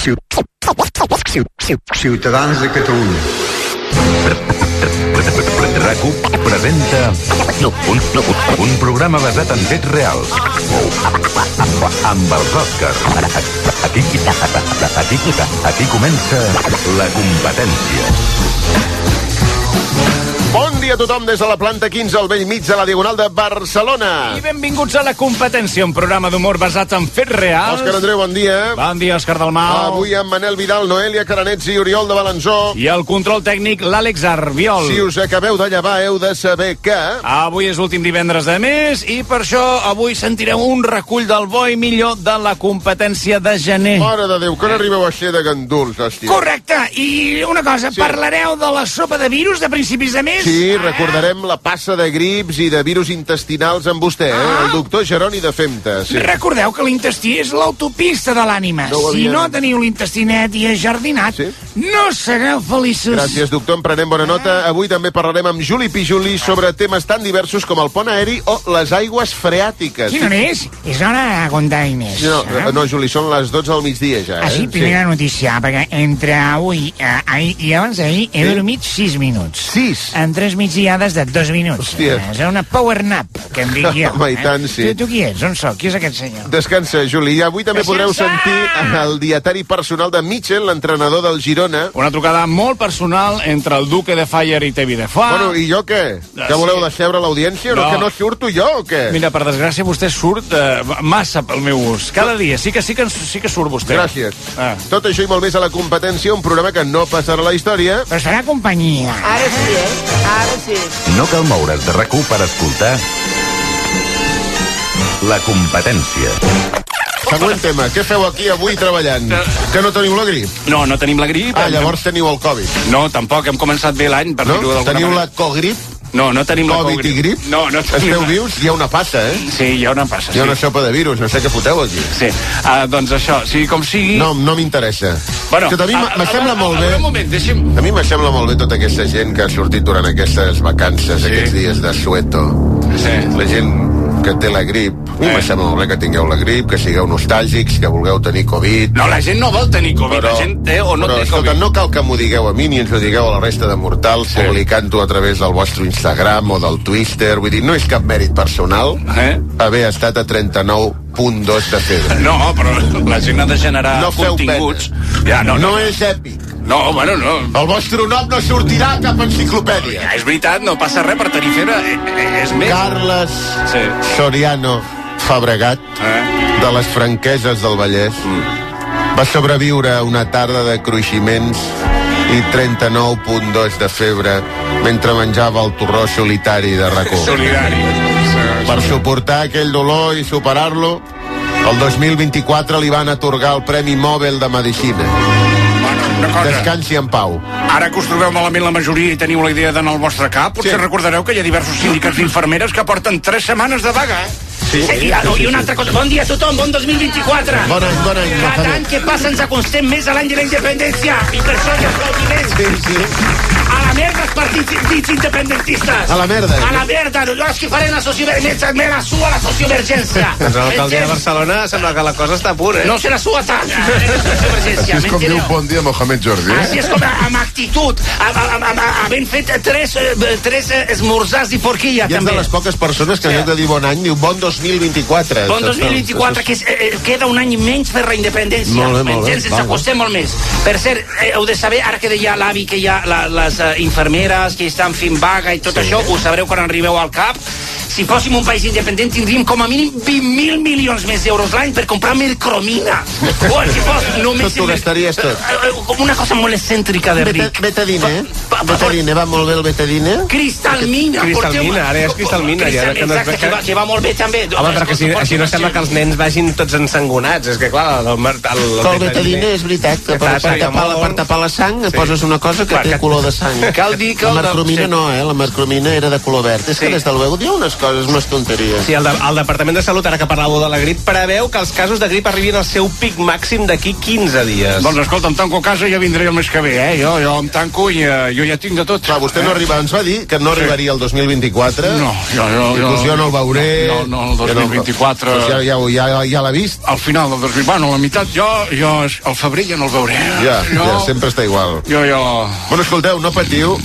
Ciutadans de Catalunya. RAC1 presenta un programa basat en fets reals amb els Oscars. Aquí comença La Competència. Bon dia a tothom des de la planta 15 al vell mig de la Diagonal de Barcelona. I benvinguts a La Competència, un programa d'humor basat en fets reals. Òscar Andreu, bon dia. Bon dia, Òscar Dalmau. Avui amb Manel Vidal, Noelia Caranets i Oriol de Balanzó. I el control tècnic, l'Àlex Arbiol. Si us acabeu de llevar, heu de saber que... Avui és l'últim divendres de mes i per això avui sentireu un recull del bo i millor de la competència de gener. Mare de Déu, que n'arribeu a ser de ganduls, hòstia. Correcte, i una cosa, parlareu de la sopa de virus de principis de mes? Sí, recordarem la passa de grips i de virus intestinals amb vostè, el doctor Geroni de Femta. Sí. Recordeu que l'intestí és l'autopista de l'ànima. Si no teniu l'intestí net i ajardinat, no sereu feliços. Gràcies, doctor, en prenem bona nota. Avui també parlarem amb Juli Pijuli sobre temes tan diversos com el pont aeri o les aigües freàtiques. Quina hora és? És hora de contar diners. No, Juli, són les 12 del migdia ja. Sí, primera notícia, perquè entre avui, ahir i abans d'ahir he dormit 6 minuts. 6? En 3 migdiades de 2 minuts. Hòstia. És una power nap, que em dic jo. Home, i tant, sí. Tu qui ets? On soc? Qui és aquest senyor? Descansa, Juli. I avui també podreu sentir el dietari personal de Mitchell, l'entrenador del Girona. Una trucada molt personal entre el Duque de Fire i Tevi de Fa. Bueno, i jo què? Que voleu decebre l'audiència? No. Que no surto jo o què? Mira, per desgràcia vostè surt massa pel meu gust. Cada dia. Sí que surt vostè. Gràcies. Tot això i molt més a La Competència, un programa que no passarà a la història. Però serà companyia. Ara sí, Ara sí. No cal moure's de RAC1 per escoltar La Competència. Següent tema. Què feu aquí avui treballant? Que no teniu la grip? No tenim la grip. Llavors teniu el Covid. No, tampoc. Hem començat bé l'any. No? Teniu la cogrip? No tenim la Covid i grip? No tenim. Esteu vius? Hi ha una passa, Sí, hi ha una passa, Hi ha una sopa de virus, no sé què foteu aquí. Sí, doncs això, sigui com sigui... No m'interessa. Bueno, que a mi m'assembla molt bé... Un moment, deixi'm... A mi m'assembla molt bé tota aquesta gent que ha sortit durant aquestes vacances, aquests dies de sueto. Sí. La gent que té la grip. A mi m'assembla molt bé que tingueu la grip, que sigueu nostàlgics, que vulgueu tenir Covid. No, la gent no vol tenir Covid, la gent té o no té Covid. Escolta, no cal que m'ho digueu a mi ni ens ho digueu a la resta de mortals publicant-ho a través del vostre Instagram o del Twitter. Vull dir, no és cap mèrit personal haver estat a 39.2 de febre. No, però la gent ha de generar continguts. No és èpic. No, bueno, no. El vostre nom no sortirà a cap enciclopèdia. Ja, és veritat, no passa res per tenir febre. És més... Carles Soriano Fabregat, de les Franqueses del Vallès, va sobreviure a una tarda de cruiximents i 39.2 de febre mentre menjava el torró solitari de RAC1. Solidari. Per suportar aquell dolor i superar-lo, el 2024 li van atorgar el Premi Nobel de Medicina. Descansi en pau. Ara que us trobeu malament la majoria i teniu la idea d'anar al vostre cap, potser recordareu que hi ha diversos sindicats d'infermeres que porten 3 setmanes de vaga, I una altra cosa, bon dia a tothom, bon 2024. Bon any. Cada any que passa ens acostem més a l'any de la independència. I per això hi aplaudiments. A la merda els partits independentistes. A la merda. A la merda. No és que farem la sociovergència, me la sua la sociovergència. Doncs a l'alcaldia de Barcelona sembla que la cosa està a punt, No se la sua tant, la sociovergència. Així és com diu bon dia Mohamed Jordi, Així és com amb actitud, havent fet 3 esmorzars i forquilla, també. I ets de les poques persones que en lloc de dir bon any, diu bon 2024. Bon 2024, que queda un any menys per la independència. Molt bé. Ens acostem molt més. Per cert, heu de saber, ara que deia l'avi que hi ha les infermeres que estan fent vaga i tot això, ho sabreu quan arribeu al cap. Si fóssim un país independent tindríem com a mínim 20.000 milions més d'euros l'any per comprar mercromina. O si fos només... Tot ho gastaries tot. Com una cosa molt excèntrica de ric. Betadine, va molt bé el betadine? Cristalmina. Ara és cristalmina. Exacte, que va molt bé també. Home, perquè així no sembla que els nens vagin tots ensangonats. És que clar, el betadine és veritat, que per tapar la sang poses una cosa que té color de sang. Cal dir que... La mercromina no, la mercromina era de color verd. És que des del veu diu unes coses coses, més tonteries. Sí, el Departament de Salut, ara que parlàveu de la grip, preveu que els casos de grip arribin al seu pic màxim d'aquí 15 dies. Doncs escolta, em tanco a casa i ja vindré el mes que ve, Jo em tanco i jo ja tinc de tot. Clar, vostè no arriba, ens va dir que no arribaria el 2024. No, jo no el veuré. No, el 2024... Ja l'ha vist? Al final del 2024, bueno, la meitat jo al febrer ja no el veuré. Ja, sempre està igual. Bueno, escolteu, no patiu.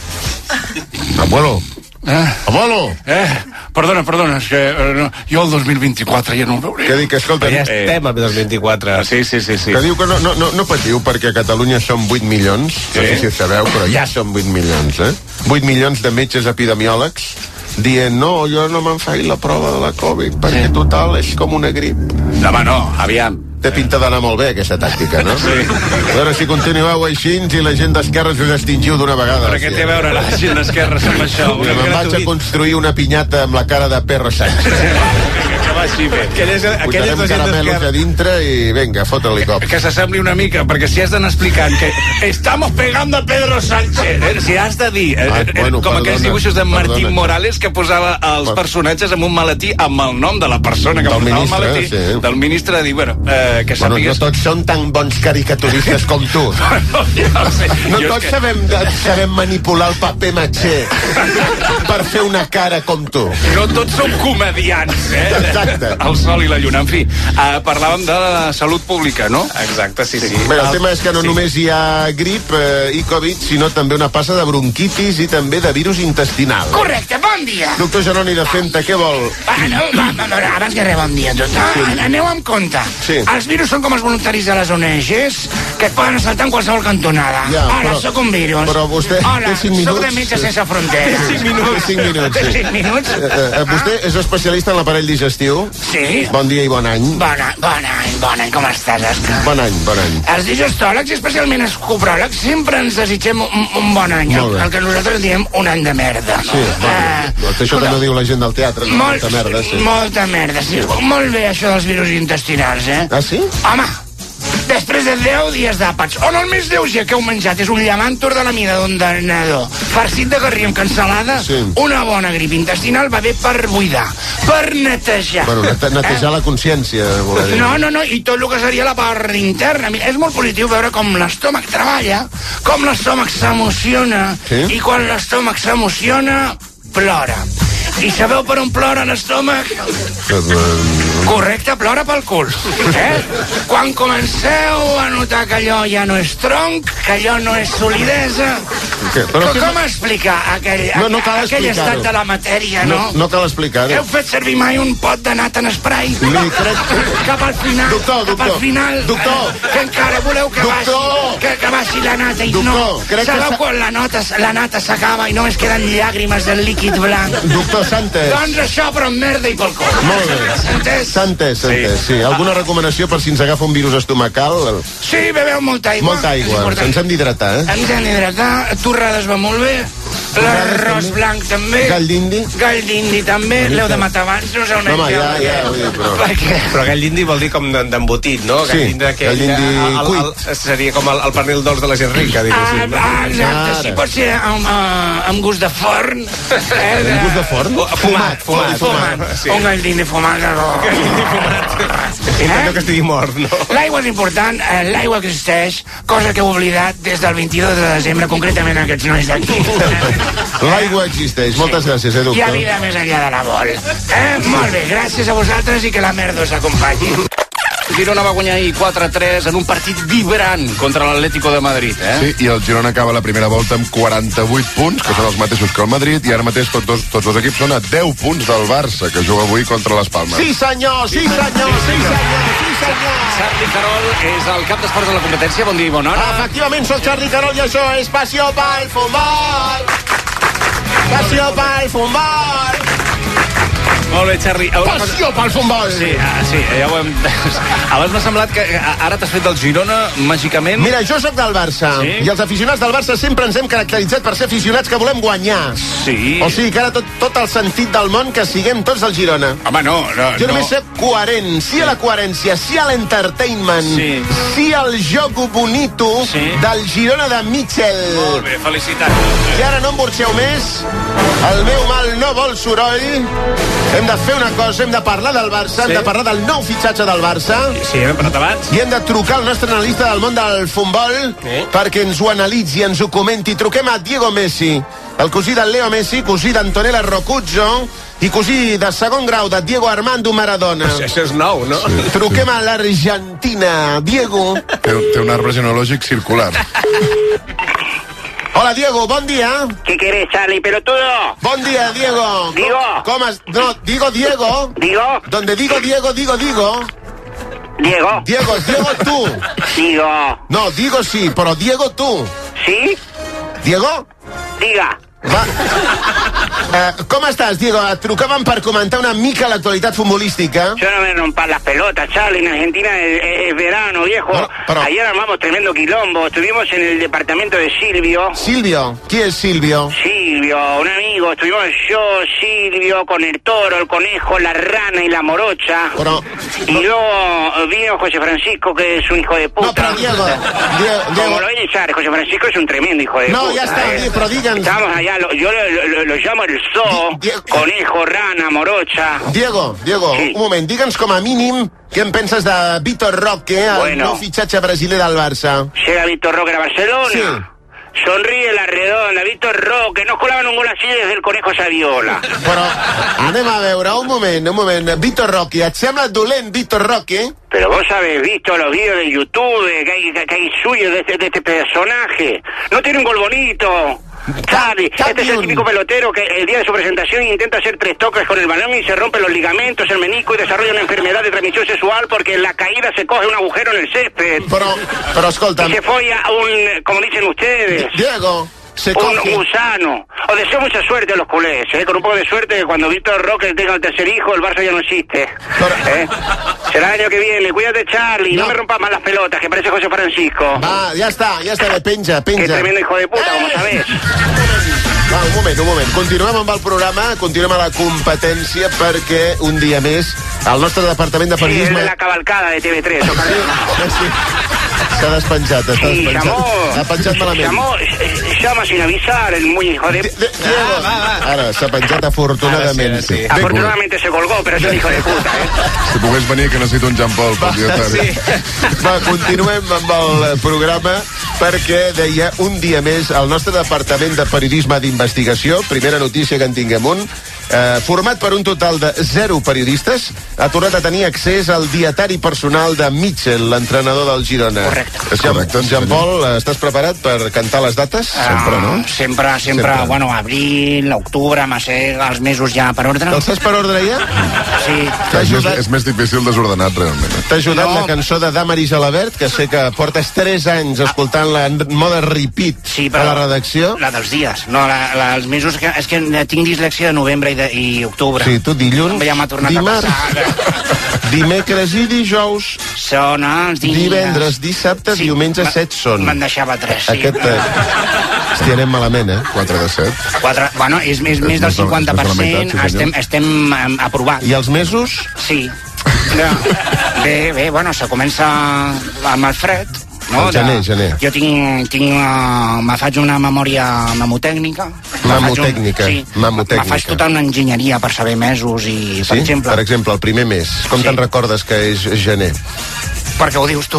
Abuelo. Abuelo. Perdona, és que jo el 2024 ja no el veuré. Que dic, escolta... Ja estem al 2024. Sí. Que diu que no patiu perquè a Catalunya som 8 milions, no sé si ho sabeu, però ja som 8 milions, 8 milions de metges epidemiòlegs dient, no, jo no me'n faig la prova de la Covid, perquè total és com una grip. Home, no, aviam. Té pinta d'anar molt bé, aquesta tàctica, no? Sí. A veure si continueu així i la gent d'Esquerra us extingiu d'una vegada. Però què té a veure la gent d'Esquerra amb això? Me'n vaig a construir una pinyata amb la cara de Pedro Sánchez. Que va així bé. Posarem caramelos a dintre i vinga, fota-li cop. Que s'assembli una mica, perquè si has d'anar explicant que estamos pegando a Pedro Sánchez, si has de dir, com aquells dibuixos de Martín Morales que posava els personatges en un maletí amb el nom de la persona que posava el maletí, del ministre, de dir, bueno, que sàpigues... No tots són tan bons caricaturistes com tu. No tots sabem manipular el paper matxer per fer una cara com tu. No tots som comedians, Exacte. El sol i la lluna. En fi, parlàvem de la salut pública, no? Exacte, sí. Bé, el tema és que no només hi ha grip i Covid, sinó també una passa de bronquitis i també de virus intestinal. Correcte, bon dia. Doctor Janoni de Centa, què vol? Abans que res, bon dia a tots. Aneu amb compte. Sí. Els virus són com els voluntaris de les ONGs, que et poden assaltar en qualsevol cantonada. Hola, sóc un virus. Però vostè té 5 minuts. Sóc de Metges Sense Fronteres. Té 5 minuts. Vostè és especialista en l'aparell digestiu? Sí. Bon dia i bon any. Bon any, com estàs, Òscar? Bon any. Els digestòlegs, i especialment els copròlegs, sempre ens desitgem un bon any. El que nosaltres diem un any de merda. Sí, això també ho diu la gent del teatre. Molta merda, sí. Molta merda, sí. Molt bé, això dels virus intestinals, Ah, sí? Home, després de 10 dies d'àpats, on el més lleuger que heu menjat és un llamàntor de la mida d'un nadó, farcit de garrí amb cansalada, una bona grip intestinal va bé per buidar, per netejar. Bueno, netejar la consciència, voler dir. No, i tot el que seria la part interna. És molt positiu veure com l'estómac treballa, com l'estómac s'emociona, i quan l'estómac s'emociona, plora. I sabeu per on plora l'estómac? Correcte, plora pel cul. Quan comenceu a notar que allò ja no és tronc, que allò no és solidesa... Com explicar aquell estat de la matèria, no? No cal explicar-ho. Heu fet servir mai un pot de nata en spray? Cap al final, Doctor! Que encara voleu que baixi la nata i no. Sabeu quan la nata s'acaba i només queden llàgrimes del líquid blanc? Doctor, s'ha entès. Doncs això, però amb merda i pel cul. Molt bé. S'ha entès, sí. Alguna recomanació per si ens agafa un virus estomacal? Sí, beveu molta aigua. Molta aigua. Ens hem d'hidratar, Ens hem d'hidratar. Torrades va molt bé. L'arròs blanc també. Gall d'indi? Gall d'indi també. L'heu de matar abans, no us heu menjat. Home, ja. Però gall d'indi vol dir com d'embotit, no? Sí, gall d'indi cuit. Seria com el pernil dolç de la gent rica, diguéssim. Exacte, sí, pot ser amb gust de forn. Amb gust de forn? Fumat. Un gall d'indi fumat. Intento que estigui mort, no? L'aigua és important, l'aigua existeix, cosa que heu oblidat des del 22 de desembre, concretament aquests nois d'aquí. L'aigua existeix. Moltes gràcies, doctor. Hi ha vida més enllà de la vol. Molt bé, gràcies a vosaltres i que la merda us acompanyi. Girona va guanyar ahir 4-3 en un partit vibrant contra l'Atlético de Madrid, Sí, i el Girona acaba la primera volta amb 48 punts, que són els mateixos que el Madrid, i ara mateix tots dos equips són a 10 punts del Barça, que juga avui contra les Palmes. Sí, senyor! Charlie Carol és el cap d'esports de la competència. Bon dia i bona hora. Efectivament, soc Charlie Carol i això és Passió pel Futbol! Passió pel Futbol! Molt bé, Charlie. Passió pel futbol! Sí, ja ho hem... Abans m'ha semblat que ara t'has fet del Girona, màgicament. Mira, jo sóc del Barça, i els aficionats del Barça sempre ens hem caracteritzat per ser aficionats que volem guanyar. Sí. O sigui que ara tot el sentit del món que siguem tots del Girona. Home, no. Jo només sé coherent, sí a la coherència, sí a l'entertainment, sí al jogo bonito del Girona de Mitchell. Molt bé, felicitats. I ara no em burxeu més, el meu mal no vol soroll, hem de fer una cosa, hem de parlar del Barça, hem de parlar del nou fitxatge del Barça. Sí, hem parlat abans. I hem de trucar al nostre analista del món del futbol perquè ens ho analitzi, ens ho comenti. Truquem a Diego Messi, el cosí del Leo Messi, cosí d'Antonella Rocuzzo i cosí de segon grau de Diego Armando Maradona. Això és nou, no? Sí. Truquem a l'Argentina. Diego. Té un arbre genealògic circular. Hola, Diego, bon dia. ¿Qué querés, Charlie, pelotudo? Bon dia, Diego. Digo. ¿Cómo has... No, digo Diego. ¿Digo? Donde digo Diego. ¿Diego? Diego tú. Digo. No, digo sí, però Diego tu. ¿Sí? Diego? Diga. Va. Com estàs, Diego? Et trucàvem per comentar una mica l'actualitat futbolística. Yo no me rompas las pelotas, Charlie. En Argentina es verano, viejo. Pero... Ayer armamos tremendo quilombo. Estuvimos en el departamento de Silvio. ¿Silvio? ¿Quién es Silvio? Silvio, un amigo. Estuvimos yo, Silvio, con el toro, el conejo, la rana y la morocha. Pero... Y luego vino José Francisco, que es un hijo de puta. No, pero Diego... Como lo ven, Charlie, José Francisco es un tremendo hijo de puta. No, ya está, pero digan... Estamos allá, yo lo llamo el zoo, conejo, rana, morocha. Diego, sí. Un moment, digue'ns com a mínim què en penses de Vitor Roque, el nou fitxatge brasiler del Barça. Llega Vitor Roque a Barcelona. Sí. Sonríe la redonda, Vitor Roque. No colaven un gol así desde el Conejo Saviola. Però anem a veure, un moment. Vitor Roque, et sembla dolent Vitor Roque? Pero vos habéis visto los vídeos de YouTube que hay suyos de este personaje. No tiene un gol bonito. Charlie, este es el típico pelotero que el día de su presentación intenta hacer 3 toques con el balón y se rompe los ligamentos, el menisco y desarrolla una enfermedad de transmisión sexual porque en la caída se coge un agujero en el césped. Pero escolta... Y se folla un, como dicen ustedes... Diego... Un gusano. Os deseo mucha suerte a los culés, con un poco de suerte cuando Víctor Roque tenga el tercer hijo, el Barça ya no existe. Será el año que viene. Cuídate, Charlie, no me rompas más las pelotas, que parece José Francisco. Va, ja està, penja. Qué tremendo hijo de puta, como sabés. Va, un moment. Continuem amb el programa, continuem a la competència perquè un dia més el nostre departament de periodisme... Sí, és la cavalcada de TV3. Sí. S'ha despenjat, ha penjat malament. Llama sin avisar, el muy hijo de... Ara, s'ha penjat afortunadament. Sí. Afortunadamente se colgó, pero es un hijo de puta, Si pogués venir, que necessito un Jean Paul. Va, continuem amb el programa perquè deia un dia més el nostre departament de periodisme d'investigació, primera notícia que en tinguem un, format per un total de 0 periodistes, ha tornat a tenir accés al dietari personal de Mitchell, l'entrenador del Girona. Correcte. Jean-Paul, estàs preparat per cantar les dates? Sempre, no? Sempre. Bueno, abril, octubre, els mesos ja per ordre. Els saps per ordre ja? Sí. És més difícil desordenat, realment. T'ha ajudat la cançó de Damaris Alabert, que sé que portes 3 anys escoltant-la en mode repeat a la redacció. La dels dies, no, els mesos... És que tinc dislexia de novembre i octubre. Sí, tu dilluns, ja m'ha tornat dimarts, a passar. Dimecres i dijous. Són els dies. Divendres, dissabte, diumenge, 7 són. Me'n deixava 3, sí. Hòstia, anem malament, 4 de 7. Bueno, és més del 50%, estem aprovats. I els mesos? Sí. Bé, bueno, se comença amb el fred. No, gener. Jo me faig una memòria memotècnica. Sí, me faig tota una enginyeria per saber mesos i, per exemple... Per exemple, el primer mes. Com te'n recordes que és gener? Perquè ho dius tu.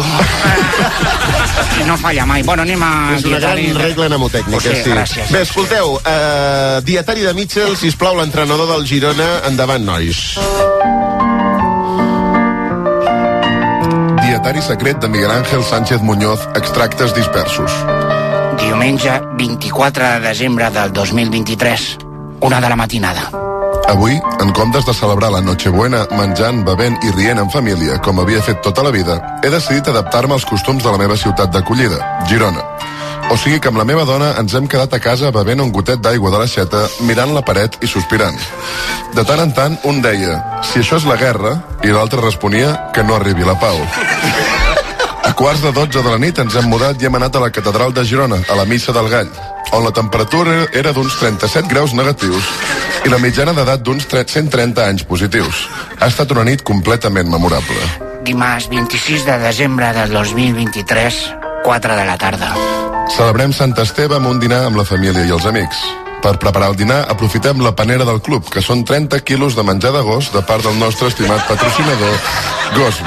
No falla mai. Bueno, anem a... És una gran regla mnemotècnica, sí. Gràcies. Bé, escolteu, dietari de Mitchell, sisplau, l'entrenador del Girona. Endavant, nois. Dietari secret de Miguel Ángel Sánchez Muñoz, extractes dispersos. Diumenge 24 de desembre del 2023, 1 de la matinada. Avui, en comptes de celebrar la Nochebuena menjant, bevent i rient en família, com havia fet tota la vida, he decidit adaptar-me als costums de la meva ciutat d'acollida, Girona, O sigui que amb la meva dona ens hem quedat a casa bevent un gotet d'aigua de l'aixeta, mirant la paret i sospirant. De tant en tant, un deia, si això és la guerra, i l'altre responia que no arribi la pau. A 11:45 de la nit ens hem mudat i hem anat a la catedral de Girona, a la missa del Gall, on la temperatura era d'uns 37 graus negatius i la mitjana d'edat d'uns 130 anys positius. Ha estat una nit completament memorable. Dimarts 26 de desembre del 2023, 4 de la tarda. Celebrem Sant Esteve amb un dinar amb la família i els amics. Per preparar el dinar, aprofitem la panera del club, que són 30 quilos de menjar de gos de part del nostre estimat patrocinador, Gosby.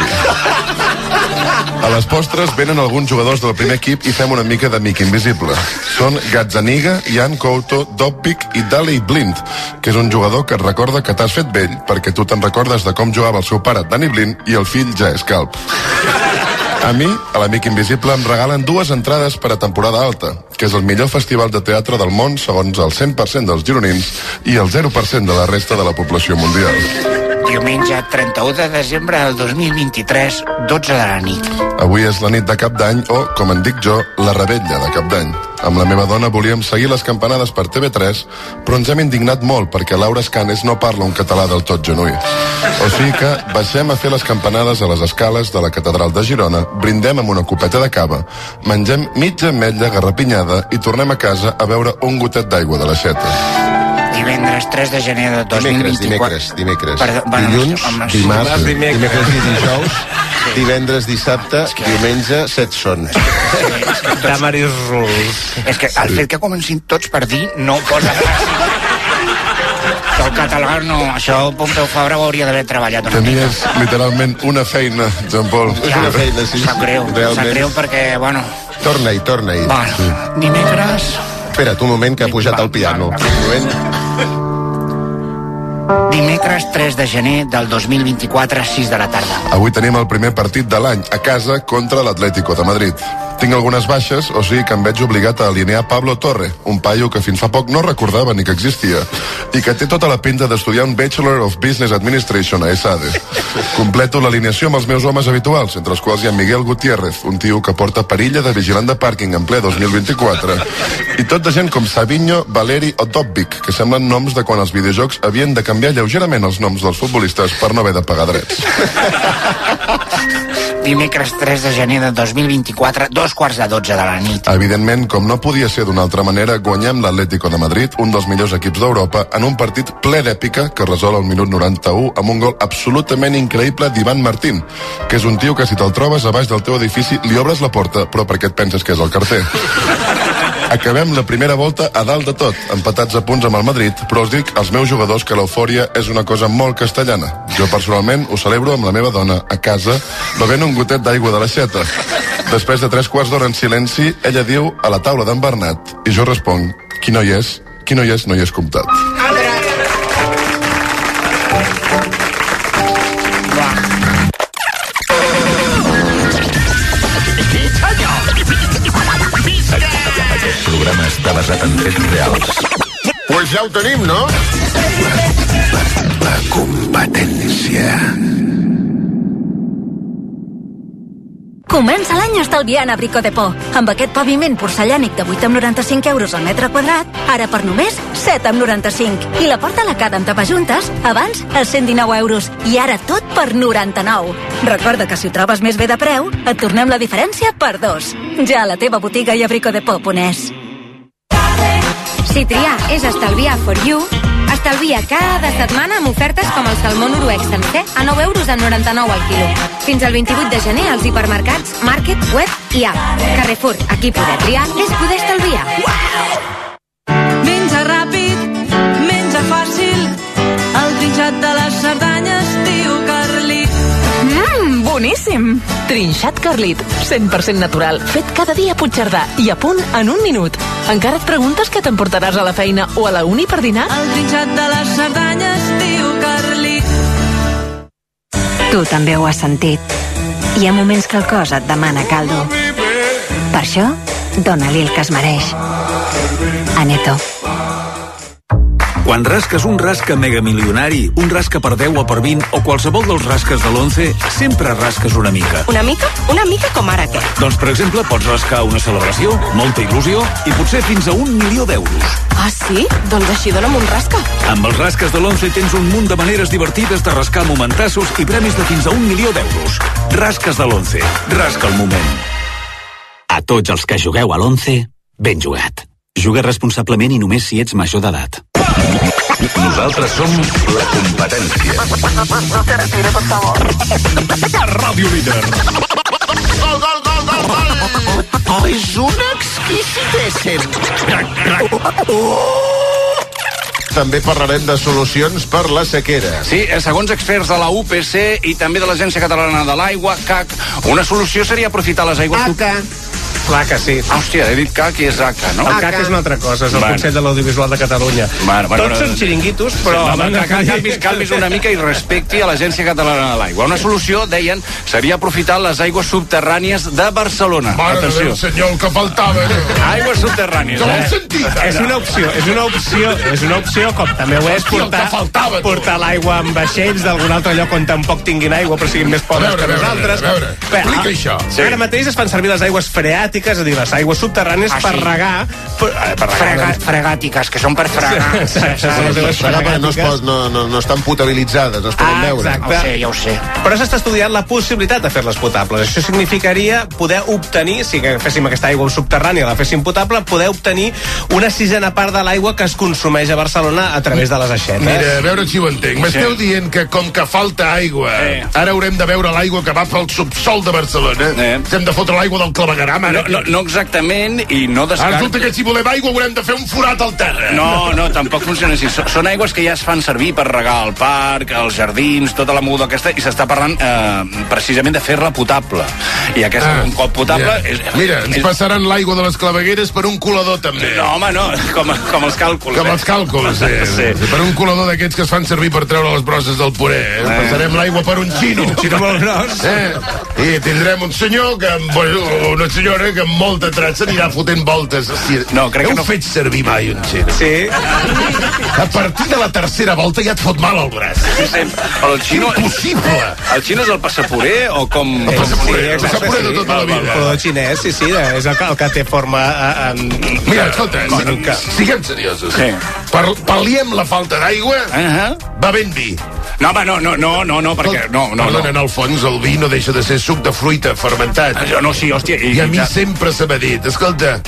A les postres venen alguns jugadors del primer equip i fem una mica d'amic invisible. Són Gazzaniga, Jan Couto, Dobbik i Daley Blind, que és un jugador que et recorda que t'has fet vell perquè tu te'n recordes de com jugava el seu pare Danny Blind i el fill ja és calb. A mi, a l'Amic Invisible, em regalen 2 entrades per a temporada alta, que és el millor festival de teatre del món segons el 100% dels gironins i el 0% de la resta de la població mundial. Diumenge 31 de desembre del 2023, 12 de la nit. Avui és la nit de Cap d'Any o, com en dic jo, la rebetlla de Cap d'Any. Amb la meva dona volíem seguir les campanades per TV3, però ens hem indignat molt perquè Laura Escanes no parla un català del tot genuí. O sigui que baixem a fer les campanades a les escales de la catedral de Girona, brindem amb una copeta de cava, mengem mitja ametlla garrapinyada i tornem a casa a beure un gotet d'aigua de l'aixeta. Divendres 3 de gener de 2024. Dimecres. Perdó, dilluns, dimarts, dimecres i dijous, Sí. divendres, dissabte, diumenge, 7 sons. Damaris Rules. És que el fet que comencin tots per dir no posa gràcia. El català no, això Pompeu Fabra ho hauria d'haver treballat una mica. Tenies literalment una feina, Jean Paul. Ja, una feina, sí. sap greu perquè, bueno... Torna-hi. Bueno, dimecres... Espera't un moment que ha pujat al piano. Dimecres 3 de gener del 2024, 6 de la tarda. Avui tenim el primer partit de l'any a casa contra l'Atlético de Madrid. Tinc algunes baixes, o sigui que em veig obligat a alinear Pablo Torre, un paio que fins fa poc no recordava ni que existia, i que té tota la pinta d'estudiar un Bachelor of Business Administration a ESADE. Completo l'alineació amb els meus homes habituals, entre els quals hi ha Miguel Gutiérrez, un tio que porta perilla de vigilant de pàrquing en ple 2024, i tot de gent com Savinho, Valeri o Dobbik, que semblen noms de quan els videojocs havien de canviar lleugerament els noms dels futbolistes per no haver de pagar drets. Dimecres 3 de gener de 2024, 2:45 de la nit. Evidentment, com no podia ser d'una altra manera, guanyem l'Atlético de Madrid, un dels millors equips d'Europa, en un partit ple d'èpica que resol al minut 91 amb un gol absolutament increïble d'Ivan Martín, que és un tio que si te'l trobes a baix del teu edifici li obres la porta, però perquè et penses que és el carter. Acabem la primera volta a dalt de tot, empatats a punts amb el Madrid, però us dic als meus jugadors que l'eufòria és una cosa molt castellana. Jo personalment ho celebro amb la meva dona a casa, bevent un gotet d'aigua de l'aixeta. Després de 3 quarts d'hora en silenci, ella diu a la taula d'en Bernat, i jo responc, qui no hi és, no hi és comptat. Aquest programa està basat en fets reals. Pues ja ho tenim, no? La competència. Comença l'any estalviant a Brico Depot. Amb aquest paviment porcellànic de 8,95 euros al metre quadrat, ara per només 7,95. I la porta lacada amb tapajuntes, abans a 119 euros. I ara tot per 99. Recorda que si ho trobes més bé de preu, et tornem la diferència per 2. Ja a la teva botiga i a bricodepot.es. Si triar és estalviar for you, estalvia cada setmana amb ofertes com el salmó noruec sencer a 9,99 € al quilo. Fins al 28 de gener als hipermercats, Market, Web i App. Carrefour, aquí poder triar és poder estalviar. Menja ràpid, menja fàcil, el trinxat de les Cerdanyes, tio Carlit. Boníssim! Trinxat Carlit, 100% natural, fet cada dia a Puigcerdà i a punt en un minut. Encara et preguntes què t'emportaràs a la feina o a la uni per dinar? El trinxat de les Cerdanyes, tio Carlit. Tu també ho has sentit. Hi ha moments que el cos et demana caldo. Per això, dona-li el que es mereix. Aneto. Quan rasques un rasca megamilionari, un rasca per 10 o per 20 o qualsevol dels rasques de l'11, sempre rasques una mica. Una mica? Una mica com ara què? Doncs, per exemple, pots rascar una celebració, molta il·lusió i potser fins a 1 milió d'euros. Ah, sí? Doncs així dona'm un rasca. Amb els rasques de l'11 tens un munt de maneres divertides de rascar momentassos i premis de fins a 1 milió d'euros. Rasques de l'11. Rasca el moment. A tots els que jugueu a l'11, ben jugat. Juga responsablement i només si ets major d'edat. Nosaltres som la competència. Ràdio Líder. Gol, gol, gol, gol, gol! Oh, és una exquisitéssim! També parlarem de solucions per la sequera. Sí, segons experts de la UPC i també de l'Agència Catalana de l'Aigua, CAC, una solució seria aprofitar les aigües... Clar que sí. Hòstia, he dit CAC i és ACA, no? El CAC és una altra cosa, és el Consell de l'Audiovisual de Catalunya. Tots són xiringuitos, però... Calmis una mica i respecti a l'Agència Catalana de l'Aigua. Una solució, deien, seria aprofitar les aigües subterrànies de Barcelona. Mare de Déu, senyor, el que faltava. Aigües subterrànies, no ho sentit? És una opció, com també ho és portar l'aigua en vaixells d'algun altre lloc on tampoc tinguin aigua, però siguin més pobres que nosaltres. A veure, explica això. Ara mateix es fan servir les aigües freàtiques, és a dir, les aigües subterrànies per regar... Fregàtiques, que són per fregar. No estan potabilitzades, no es poden veure. Exacte. Ja ho sé. Però s'està estudiant la possibilitat de fer-les potables. Això significaria poder obtenir, si féssim aquesta aigua subterrània, la féssim potable, poder obtenir una 6ena part de l'aigua que es consumeix a Barcelona a través de les aixetes. Mira, a veure si ho entenc. M'esteu dient que com que falta aigua, ara haurem de veure l'aigua que va pel subsol de Barcelona? Hem de fotre l'aigua del clavegueram, ara? No exactament, i no descarta... Resulta que si volem aigua haurem de fer un forat al terra. No, tampoc funciona així. Són aigües que ja es fan servir per regar el parc, els jardins, tota la moguda aquesta, i s'està parlant precisament de fer-la potable. I aquesta, un cop potable... Mira, ens passaran l'aigua de les clavegueres per un colador, també. No, home, no, com els càlculs. Com els càlculs, sí. Per un colador d'aquests que es fan servir per treure les brosses del puré. Passarem l'aigua per un xino. Un xino molt gros. I tindrem un senyor que, una senyora que amb molta trat s'anirà fotent voltes. No, crec que no. Heu fet servir mai un xino? Sí. A partir de la tercera volta ja et fot mal al braç. Sí, però el xino... Impossible. El xino és el passapurer o com... El passapurer de tota la vida. El colador xinès, sí, és el que té forma... Mira, escolta, siguem seriosos. Pal·liem la falta d'aigua, va ben vi. No, home, no, perquè... Perdona, en el fons el vi no deixa de ser suc de fruita fermentat. No, sí, hòstia... I a mi sempre se m'ha dit, escolta,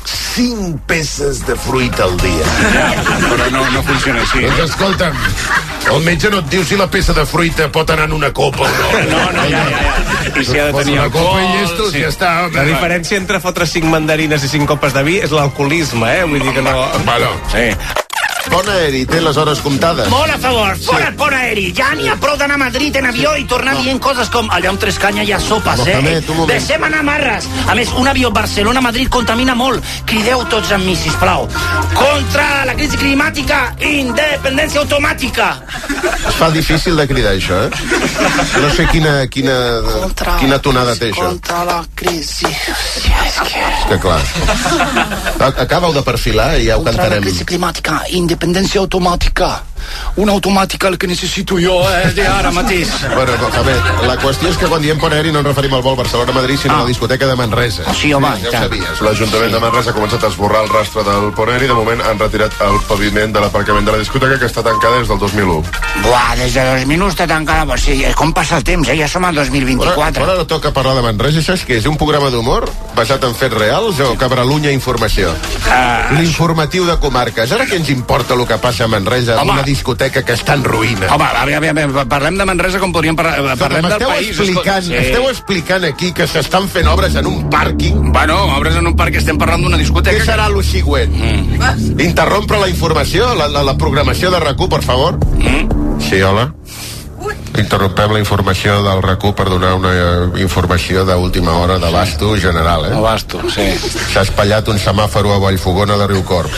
5 peces de fruita al dia. Però no funciona així. Doncs escolta'm, el metge no et diu si la peça de fruita pot anar en una copa o no. No, ja. I si ha de tenir alcohol... Una copa i llestos, ja està. La diferència entre fotre 5 mandarines i 5 copes de vi és l'alcoholisme, Vull dir que no... Bueno, sí. Pont aeri té les hores comptades. Molt a favor, fora pont aeri. Ja n'hi ha prou d'anar a Madrid en avió i tornar dient coses com allà on Trescanya hi ha sopes, Deixem anar marres. A més, un avió Barcelona-Madrid contamina molt. Crideu tots amb mi, sisplau. Contra la crisi climàtica, independència automàtica. Es fa difícil de cridar, això, No sé quina tonada té, això. Contra la crisi. És que clar. Acabeu de perfilar i ja ho cantarem. Contra la crisi climàtica, independència automàtica. Una automàtica el que necessito jo, de ara mateix. Bueno, a veure, la qüestió és que quan diem pont aeri no ens referim al vol Barcelona-Madrid, sinó a la discoteca de Manresa. Sí, home, ja ho sabies. L'Ajuntament de Manresa ha començat a esborrar el rastre del pont aeri. De moment han retirat el paviment de l'aparcament de la discoteca, que està tancada des del 2001. Buah, des de 2001 està tancada. Però sí, com passa el temps, Ja som al 2024. Ara toca parlar de Manresa. Això és que és un programa d'humor basat en fets reals o Cabralunya informació? L'informatiu de comarques. Ara què ens importa el que passa a Manresa, una discoteca que està en ruïna? Home, aviam, parlem de Manresa com podríem parlar... Parlem del país. Esteu explicant aquí que s'estan fent obres en un pàrquing? Bueno, obres en un parc, estem parlant d'una discoteca... Què serà lo següent? Interrompre la informació, la programació de RAC1, per favor? Sí, hola? Interrompem la informació del RAC1 per donar una informació d'última hora d'Abasto general, Abasto, sí. S'ha espatllat un semàforo a Vallfogona de Riucorb.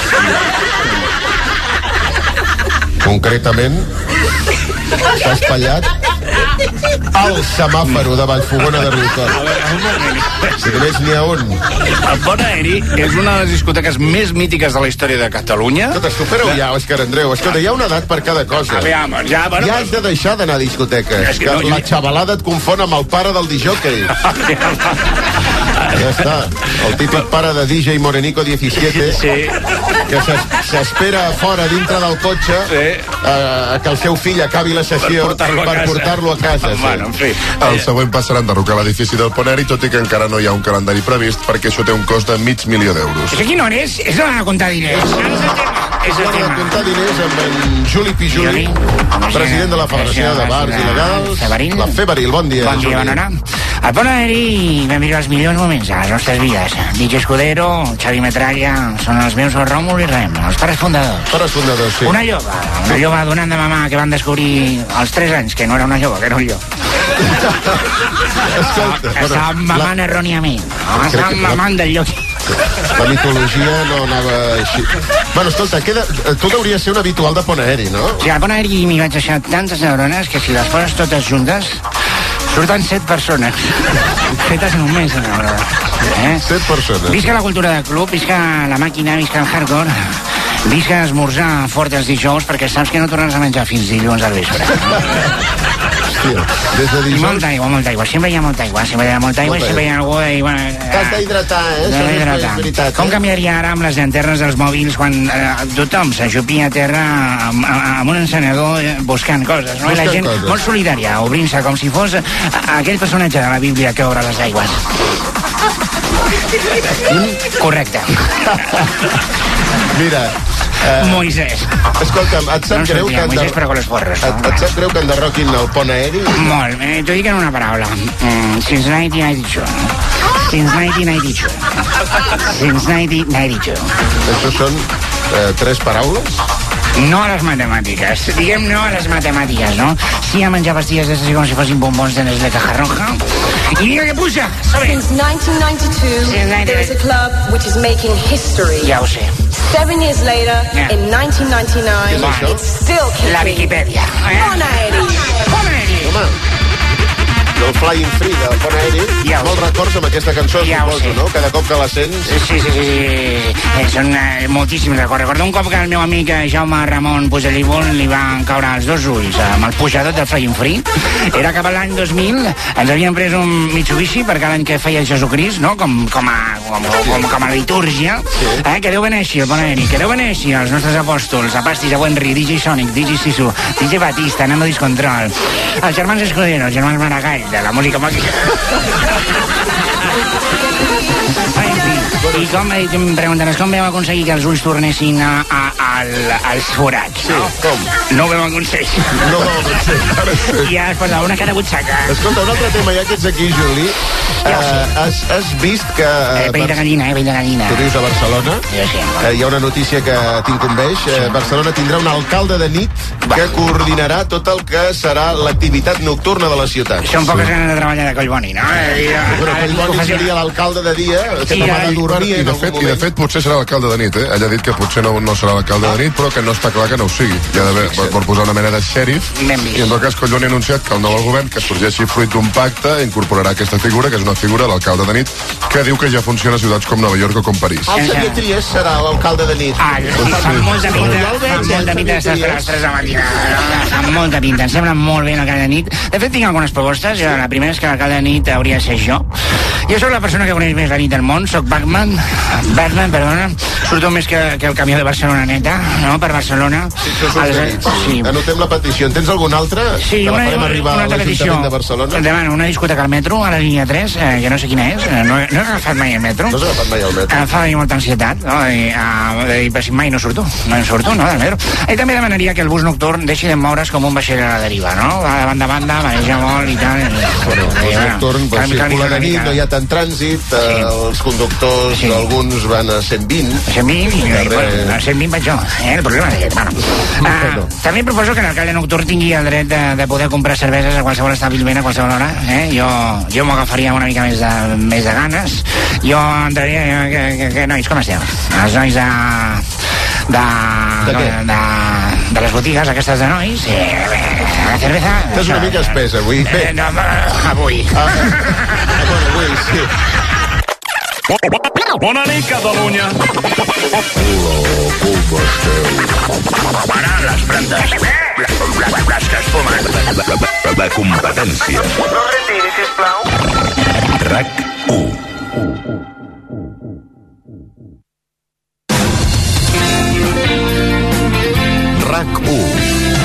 Concretament, s'ha espatllat al semàforo de Vallfogona de Riucorb. Si només n'hi ha un. El Pont Aeri és una de les discoteques més mítiques de la història de Catalunya. Supereu ja, Òscar Andreu. Escolta, hi ha una edat per cada cosa. Ja has de deixar d'anar a discoteques. Que la xavalada et confon amb el pare del disjockey. Ja està. El típic pare de DJ Morenico 17 que s'espera a fora dintre del cotxe que el seu fill acabi la sessió per portar-lo a casa. Bueno, en fi. El següent pas serà enderrocar l'edifici del Pont Aeri, tot i que encara no hi ha un calendari previst perquè això té un cost de $500.000. Això quina hora és? És l'hora de comptar diners. És l'hora de comptar diners amb en Juli Pijuli, president de la Federació de Bars Il·legals. La Feberil, bon dia. Bon dia, bona hora. Al Pont Aeri vam viure els millors moments de les nostres vides. Dicho Escudero, Xavi Metralla, són els meus Ròmul i Rem, els pares fundadors. Pares fundadors, sí. Una jove donant de mamà que van descobrir als 3 anys que no era una jove, que era un llop. Estàvem mamant erròniament. Estàvem mamant del lloc. La mitologia no anava així. Bueno, escolta, tu hauries ser un habitual de Pont Aeri, no? Sí, al Pont Aeri m'hi vaig deixar tantes neurones que si les poses totes juntes surten 7 persones fetes en un mes. 7 persones. Visca la cultura del club, visca la màquina, visca el hardcore, visca esmorzar fort els dijous perquè saps que no tornes a menjar fins dilluns al vespre. Des de dijous... Molta aigua, sempre hi ha molta aigua, sempre hi ha algú i... T'has d'hidratar, és veritat. Com canviaria ara amb les llanternes dels mòbils quan tothom s'ajupia a terra amb un encenedor buscant coses, no? I la gent molt solidària, obrint-se com si fos aquell personatge de la Bíblia que obre les aigües. Correcte. Mira, Moisès. Escolta'm, et sap greu que Moisès però con los forros. Et sap greu que enderroquin el Pont Aeri? Molt, t'ho dic en una paraula. Since 1992. Since 1992. Since 1992. Això són 3 paraules? No a les matemàtiques. Diguem no a les matemàtiques, no? Sí a menjar pastilles d'estes com si fossin bombons de Nestlé Caja Roja. I vinga que puja! Since 1992, there is a club which is making history. Ja ho sé. 7 years later, in 1999, it's still kicking. La Viquipèdia. Pont Aeri. Pont Aeri. Home, del Flying Free del Pont Aeri, molts records amb aquesta cançó, suposo, no? Cada cop que la sents... Sí. Són moltíssims records. Recordo un cop que el meu amic Jaume Ramon Puigdellívol li van caure els 2 ulls amb el pujador del Flying Free. Era cap a l'any 2000, ens havien pres un Mitsubishi per cada any que feia Jesucrist, no? Com a litúrgia. Que Déu beneixi el Pont Aeri, que Déu beneixi els nostres apòstols, Apastis, Abuenri, DJ Sonic, DJ Sisu, DJ Batista, Nando Discontrol, els germans Escudero, els germans Maragall, de la música màgica. I com em pregunten, com vam aconseguir que els ulls tornessin als forats? Sí, com? No ho vam aconseguir. No ho vam aconseguir. I ja es posava una cara butxaca. Escolta, un altre tema, ja que ets aquí, Juli, has vist que... Pell de gallina, pell de gallina. Tu vius a Barcelona. Hi ha una notícia que t'incumbeix. Barcelona tindrà un alcalde de nit que coordinarà tot el que serà l'activitat nocturna de la ciutat. Són poques ganes de treballar de Collboni, no? Però Collboni seria l'alcalde de dia, que no va de dormir en algun moment. I de fet potser serà l'alcalde de nit, Ell ha dit que potser no serà l'alcalde de nit, però que no està clar que no ho sigui. Hi ha d'haver, per posar una mena de xèrif, i en tot cas Collboni ha anunciat que el nou govern, que sorgeixi fruit d'un pacte, incorporarà aquesta figura, que és una figura, l'alcalde de nit, que diu que ja funciona a ciutats com Nova York o com París. El Xavier Trias serà l'alcalde de nit. Fa molta pinta d'estar a les 3 de la matina. Fa molta pinta, em sembla molt bé l'alcalde de nit. De fet, tinc algunes propostes. La primera és que l'alcalde de nit hauria de ser jo. Jo sóc la persona que coneix més la nit del món, sóc Batman, surto més que el camió de Barcelona neta, no?, per Barcelona. Sí. Anotem la petició. En tens algun altre? Sí, una altra petició. Demano una discoteca al metro, a la línia 3, que no sé quina és, no he agafat mai el metro. No has agafat mai el metro? Em fa molta ansietat, no?, i mai no surto, no, del metro. I també demanaria que el bus nocturn deixi de moure's com un vaixell a la deriva, no?, va de banda a banda, maneja molt i tal. El bus nocturn circula de nit, no hi ha tant trànsit, els conductors, alguns van a 120. A 120, i a 120 vaig jo, el problema és aquest. També proposo que l'alcalde nocturn tingui el dret de poder comprar cerveses a qualsevol establiment a qualsevol hora. Jo m'ho agafaria una mica més de ganes. Jo entraria... Que nois, com esteu? Els nois de de les botigues aquestes de nois. La cerveza... Estàs una mica espès, avui. No, avui. Bueno, avui, sí. Bona nit, Catalunya. Para les plantes. Les que es fumen. La competència. No retiri, sisplau. RAC1. RAC1.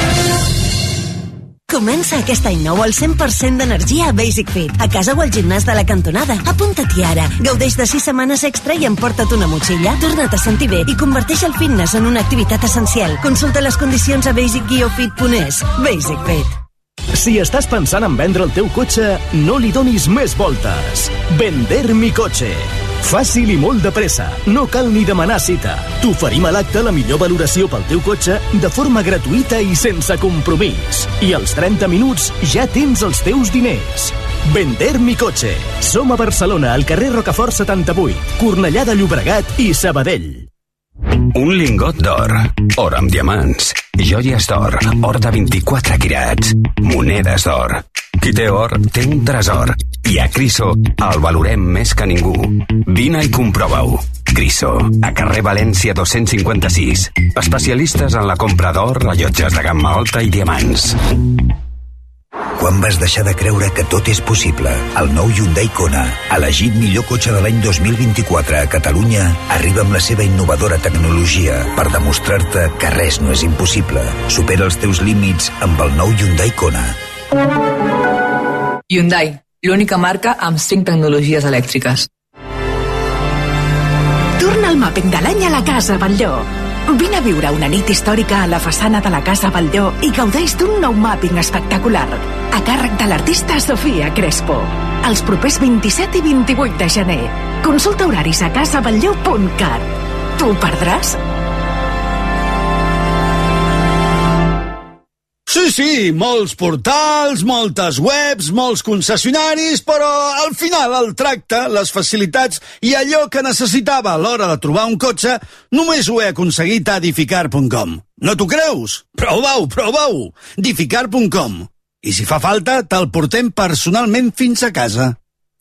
Comença aquest any nou al 100% d'energia a Basic Fit, a casa o al gimnàs de la cantonada. Apunta-t'hi ara. Gaudeix de 6 setmanes extra i emporta't una motxilla. Torna't a sentir bé i converteix el fitness en una activitat essencial. Consulta les condicions a basic-fit.es. Basic Fit. Si estàs pensant en vendre el teu cotxe, no li donis més voltes. Vender mi cotxe. Fàcil i molt de pressa. No cal ni demanar cita. T'oferim a l'acte la millor valoració pel teu cotxe de forma gratuïta i sense compromís. I als 30 minuts ja tens els teus diners. Vender mi cotxe. Som a Barcelona, al carrer Rocafort 78, Cornellà de Llobregat i Sabadell. Un lingot d'or, or amb diamants, joies d'or, or de 24 quirats, monedes d'or. Qui té or, té un tresor. I a Criso el valorem més que ningú. Vine i comprova-ho. Criso, a carrer València 256. Especialistes en la compra d'or, rellotges de gamma alta i diamants. Quan vas deixar de creure que tot és possible? El nou Hyundai Kona, elegit millor cotxe de l'any 2024 a Catalunya, arriba amb la seva innovadora tecnologia per demostrar-te que res no és impossible. Supera els teus límits amb el nou Hyundai Kona. Hyundai, l'única marca amb 5 tecnologies elèctriques. Torna el màpping de l'any a la Casa Batlló. Vine a viure una nit històrica a la façana de la Casa Batlló i gaudeix d'un nou màpping espectacular, a càrrec de l'artista Sofia Crespo. Els propers 27 i 28 de gener. Consulta horaris a casabatlló.cat. Tu ho perdràs? Sí, molts portals, moltes webs, molts concessionaris, però al final el tracte, les facilitats i allò que necessitava a l'hora de trobar un cotxe només ho he aconseguit a Dificar.com. No t'ho creus? Prova-ho! Dificar.com. I si fa falta, te'l portem personalment fins a casa.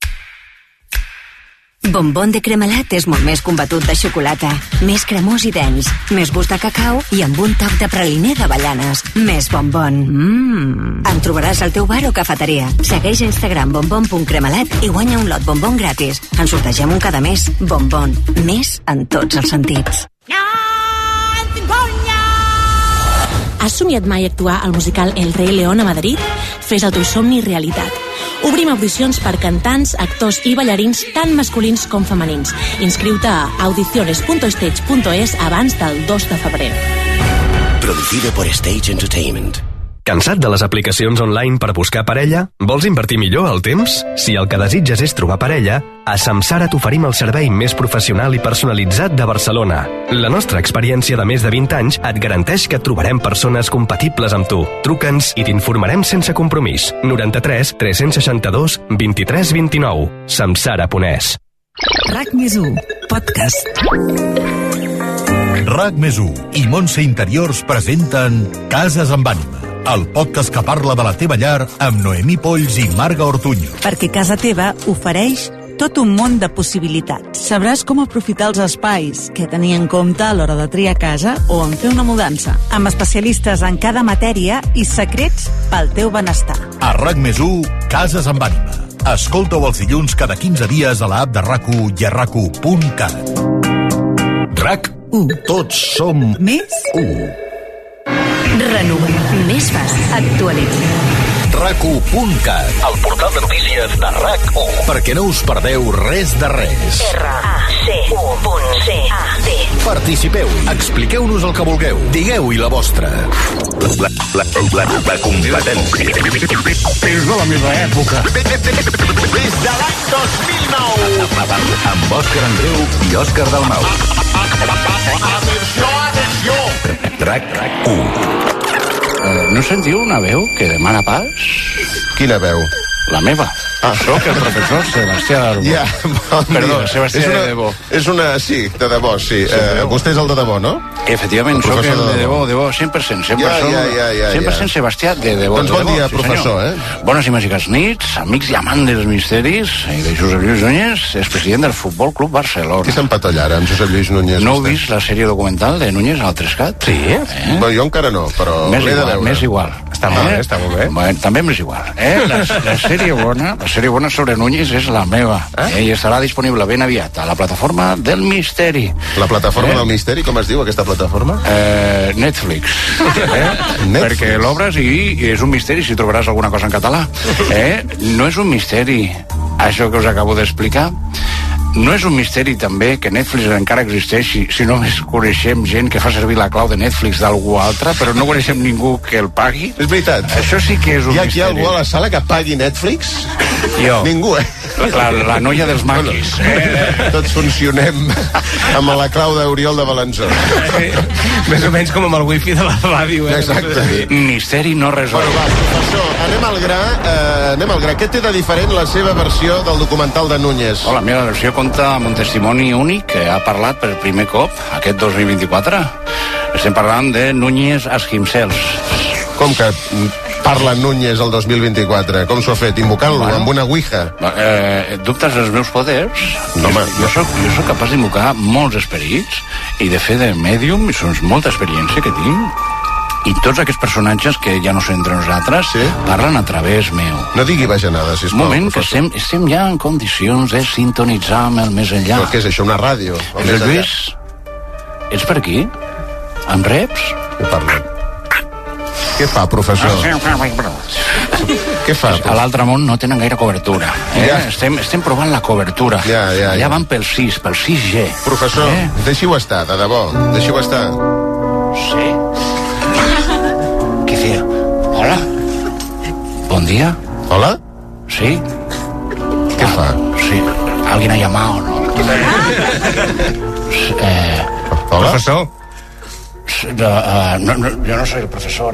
Bombón de Cremelat és molt més combatut de xocolata, més cremós i dens, més gust de cacau i amb un toc de praliner d'avellanes. Més bombón. En trobaràs al teu bar o cafeteria. Segueix a Instagram bombón.cremelat i guanya un lot bombón gratis. En sortegem un cada mes. Bombón. Més en tots els sentits. Has somiat mai actuar al musical El Rei León a Madrid? Fes el teu somni realitat. Obrim audicions per cantants, actors i ballarins tant masculins com femenins. Inscriu-te a audiciones.stage.es abans del 2 de febrer. Producido por Stage Entertainment. Cansat de les aplicacions online per buscar parella? Vols invertir millor el temps? Si el que desitges és trobar parella, a Samsara t'oferim el servei més professional i personalitzat de Barcelona. La nostra experiència de més de 20 anys et garanteix que trobarem persones compatibles amb tu. Truca'ns i t'informarem sense compromís. 93 362 23 29. Samsara.es. RAC+1, podcast. RAC+1 i Montse Interiors presenten Cases amb ànima, el podcast que parla de la teva llar amb Noemí Polls i Marga Ortuño. Perquè casa teva ofereix tot un món de possibilitats. Sabràs com aprofitar els espais, què tenir en compte a l'hora de triar casa o en fer una mudança, amb especialistes en cada matèria i secrets pel teu benestar. A RAC+1, Cases amb ànima. Escolta-ho els dilluns cada 15 dies a l'app de RAC1 i a RAC1.cat. RAC1. Tots som més 1. Renova. Més fàcil. Actualitza. RAC1.cat. El portal de notícies de RAC1. Perquè no us perdeu res de res. RAC1.cat. Participeu. Expliqueu-nos el que vulgueu. Digueu-hi la vostra. La competència. És de la meva època. Des de l'any 2009. Amb Òscar Andreu i Òscar Dalmau. Atenció! RAC1. No sentiu una veu que demana pas? Quina veu? La meva. Soc el professor Sebastià d'Arbó. Ja, Perdó, Sebastià de Debò. Sí, de debò, sí. Vostè és el de debò, no? Efectivament, soc el de debò, 100%. 100% Sebastià de Debò. Doncs bon dia, professor, Bones i màgiques nits, amics i amants dels misteris, de Josep Lluís Núñez, és president del Futbol Club Barcelona. Qui s'empatolla ara amb Josep Lluís Núñez? No heu vist la sèrie documental de Núñez al 3CAT? Sí? Jo encara no, però l'he de veure. M'és igual. Està molt bé. Bueno, també m'és igual. La sèrie bona sobre Núñez és la meva. I estarà disponible ben aviat a la plataforma del Misteri. La plataforma del Misteri? Com es diu aquesta plataforma? Netflix. Perquè l'obres i és un misteri si trobaràs alguna cosa en català. No és un misteri això que us acabo d'explicar. No és un misteri també que Netflix encara existeixi si només coneixem gent que fa servir la clau de Netflix d'algú altre, però no coneixem ningú que el pagui? És veritat. Això sí que és un misteri. Hi ha algú a la sala que pagui Netflix? Jo. Ningú, La noia dels maquis. Tots funcionem amb la clau d'Oriol de Balanzó. Més o menys com amb el wifi de la ràdio. Exacte. Misteri no resolt. Bueno, va, professor, anem al gra. Què té de diferent la seva versió del documental de Núñez? La meva versió compta amb un testimoni únic que ha parlat per primer cop aquest 2024. Estem parlant de Núñez as himself. Com que parla Núñez el 2024? Com s'ho ha fet? Invocant-lo amb una ouija? Dubtes dels meus poders? No, jo soc capaç d'invocar molts esperits i de fer de mèdium, és molta experiència que tinc. I tots aquests personatges que ja no són entre nosaltres parlen a través meu. No digui bajanada, sisplau. Un moment, que estem ja en condicions de sintonitzar amb el més enllà. Però què és això, una ràdio? Josep Lluís, ets per aquí? Amb reps? Què parla? Què fa, professor? Què fa? A l'altre món no tenen gaire cobertura. Estem provant la cobertura. Allà van pel 6G. Professor, deixi-ho estar, de debò. Deixi-ho estar. Sí. Què feia? Hola? Bon dia. Hola? Sí. Què fa? Sí. Alguien ha llamado, ¿no? Hola? Professor? Jo no soy el professor,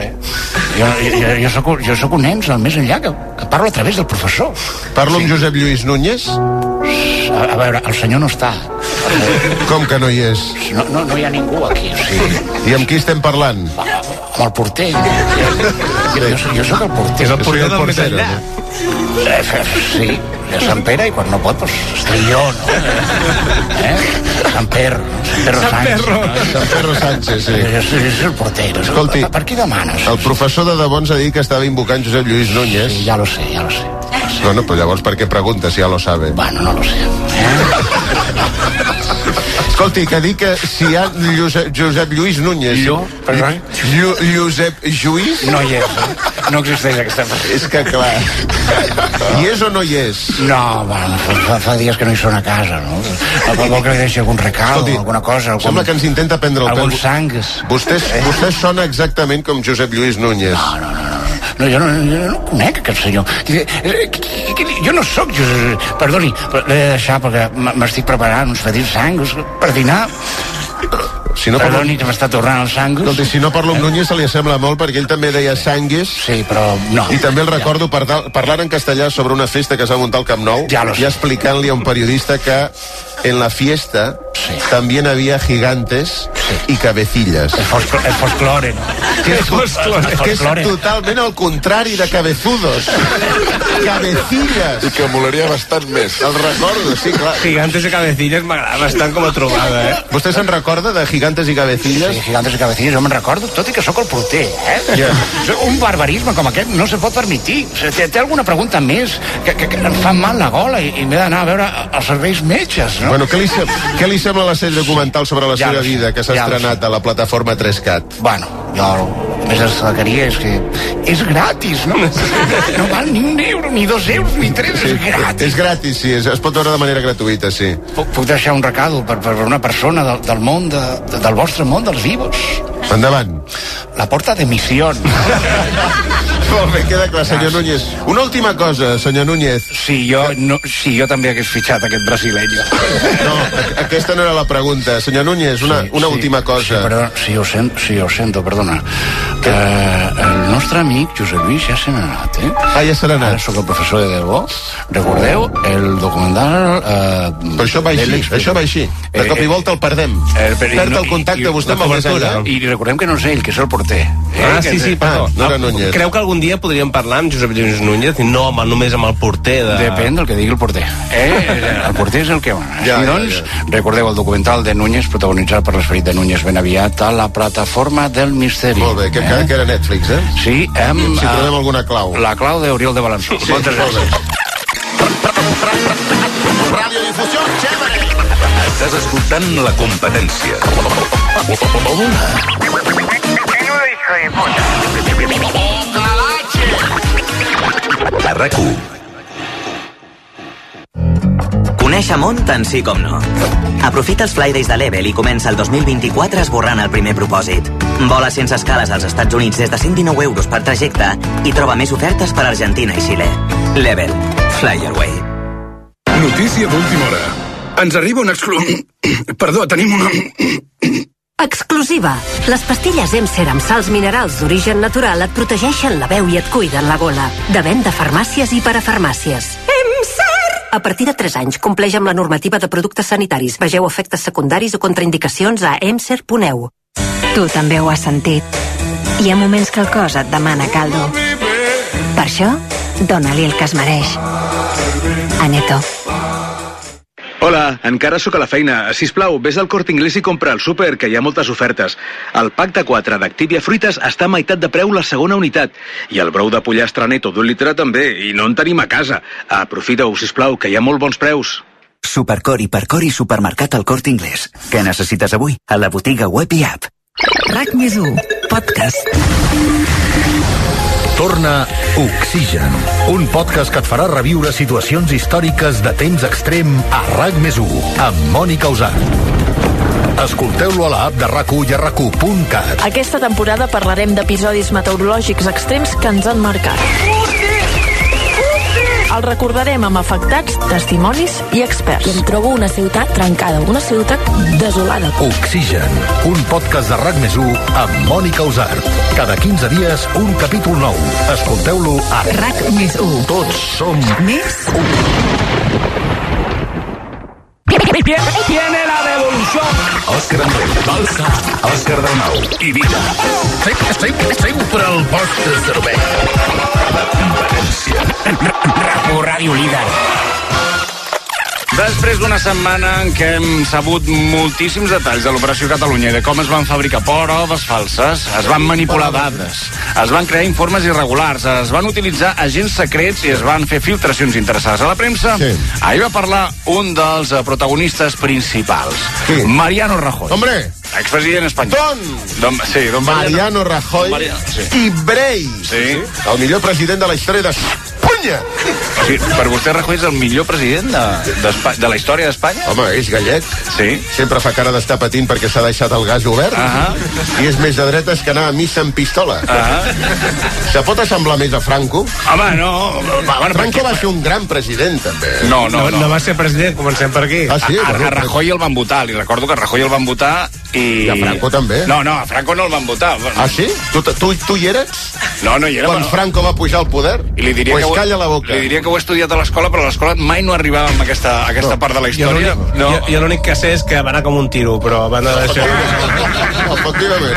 Jo soc un nen al més enllà que parlo a través del professor. Parlo amb Josep Lluís Núñez? A veure, el senyor no està. Com que no hi és? No hi ha ningú aquí, o sigui... I amb qui estem parlant? Amb el porter. Jo soc el porter. És el porter del més enllà. Sí, a Sant Pere, i quan no pot, doncs estic jo, no? Sant Perro Sánchez, sí. És el porter. Escolti, per qui demanes? El professor de debò ens ha dit que estava invocant Josep Lluís Núñez. Sí, ja lo sé. Bueno, però llavors per què pregunta si ja lo sabe? Bueno, no lo sé. Escolti, que dic que si hi ha Josep Lluís Núñez... Josep Lluís? No hi és, no existeix aquesta persona. És que clar... Hi és o no hi és? No, bueno, fa dies que no hi són a casa, no? Vol que li deixi algun recado, alguna cosa... Sembla que ens intenta prendre el pèl. Alguns sangs. Vostè sona exactament com Josep Lluís Núñez. No, jo no conec aquest senyor. Jo no sóc Josep... Perdoni, l'he de deixar perquè m'estic preparant uns petits sangs per dinar. Perdoni, que m'està tornant el sangus. Escolti, si no parlo amb Núñez se li assembla molt perquè ell també deia sangues. Sí, però no. I també el recordo parlant en castellà sobre una festa que es va muntar al Camp Nou i explicant-li a un periodista que en la fiesta también había gigantes y cabecillas. El folclore, no? Que és totalment el contrari de cabezudos. Cabecillas. I que molaria bastant més. El recordo, sí, clar. Gigantes i cabecillas m'agrada bastant com a trobada, Vostè se'n recorda de Gigantes i Cabecillas? Sí, Gigantes i Cabecillas, jo me'n recordo, tot i que sóc el porter, Un barbarisme com aquest no se pot permitir. Té alguna pregunta més? Que em fa mal la gola i m'he d'anar a veure els serveis metges, no? Bueno, què li sembla la sèrie documental sobre la seva vida que s'ha estrenat a la plataforma 3CAT? Bueno, jo el més destacaria és que és gratis, no? No val ni €1, ni €2, ni 3, és gratis. És gratis, sí, es pot veure de manera gratuïta, sí. Puc deixar un recado per una persona del món, del vostre món, dels vivos? Endavant. La porta de Misión. Molt bé, queda clar, senyor Núñez. Una última cosa, senyor Núñez. Si jo també hagués fitxat aquest brasileño. No, aquesta no era la pregunta. Senyor Núñez, una última cosa. Sí, ho sento, perdona. El nostre amic Josep Lluís ja se n'ha anat, ja se n'ha anat. Ara sóc el professor de debò. Recordeu el documental... Però això va així, de cop i volta el perdem. Perd el contacte vostè amb el Gasalla. I recordem que no és ell, que és el porter. Sí, perdó. No era Núñez. Creu que algun dia podríem parlar amb Josep Lluís Núñez i no només amb el porter de... Depèn del que digui el porter. El porter és el que va. Així doncs, recordeu el documental de Núñez, protagonitzat per l'esperit de Núñez ben aviat a la plataforma del misteri. Molt bé, que era Netflix, Sí, si trobem alguna clau. La clau d'Oriol de Balançó. Moltes gràcies. Radiodifusió, chévere. Estàs escoltant La Competència. A RAC1. Coneix Amont tant sí com no. Aprofita els Flydays de Level i comença el 2024 esborrant el primer propòsit. Vola sense escales als Estats Units des de 119 euros per trajecte i troba més ofertes per Argentina i Xile. Level. Fly your way. Notícia d'última hora. Ens arriba un Perdó, tenim una... Exclusiva. Les pastilles Emser amb sals minerals d'origen natural et protegeixen la veu i et cuiden la gola. De venda a farmàcies i parafarmàcies. Emser! A partir de 3 anys, compleix amb la normativa de productes sanitaris. Vegeu efectes secundaris o contraindicacions a emser.eu. Tu també ho has sentit. Hi ha moments que el cos et demana caldo. Per això, dona-li el que es mereix. Aneto. Hola, encara sóc a la feina. Sisplau, vés al Corte Inglés i compra al súper, que hi ha moltes ofertes. El pack de 4 d'Activia Fruites està a meitat de preu la segona unitat. I el brou de pollastre Neto d'1 litre també, i no en tenim a casa. Aprofita-ho, sisplau, que hi ha molt bons preus. Supercor, Hipercor i Supermercat al Corte Inglés. Què necessites avui? A la botiga web i app. RAC+1, podcast. Torna Oxigen, un podcast que et farà reviure situacions històriques de temps extrem a RAC+1, amb Mònica Usart. Escolteu-lo a l'app de RAC1 i a RAC1.cat. Aquesta temporada parlarem d'episodis meteorològics extrems que ens han marcat. El recordarem amb afectats, testimonis i experts. I em trobo una ciutat trencada, una ciutat desolada. Oxigen, un podcast de RAC+1 amb Mònica Usart. Cada 15 dies, un capítol nou. Escolteu-lo a RAC+1. Tots som més. Viene la revolución. Òscar Andreu, Balsa, Òscar Dalmau i Vida. Sempre el vostre servei. La competència. RAC1 Ràdio Líder. Després d'una setmana en què hem sabut moltíssims detalls de l'Operació Catalunya i de com es van fabricar proves falses, es van manipular dades, es van crear informes irregulars, es van utilitzar agents secrets i es van fer filtracions interessades a la premsa, ahir va parlar un dels protagonistes principals, Mariano Rajoy. Hombre! Expresident espanyol. Don Mariano Rajoy i Brei. Sí. El millor president de la història d'Espanya. Sí, per vostè Rajoy és el millor president de la història d'Espanya? Home, és gallec. Sí. Sempre fa cara d'estar patint perquè s'ha deixat el gas obert. I és més de dretes que anar a missa amb pistola. Se pot assemblar més a Franco? Home, no. Franco va ser un gran president, també. No va ser president, comencem per aquí. Ah, sí? A Rajoy el van votar, li recordo que a Rajoy el van votar i a Franco també? No, a Franco no el van votar. Ah, sí? Tu hi eres? No hi era. Quan Franco va pujar al poder? I li diria calla la boca. Li diria que ho he estudiat a l'escola, però a l'escola mai no arribava amb aquesta part de la història. Jo l'únic que sé és que va anar com un tiro, però a banda d'això... Efectivament.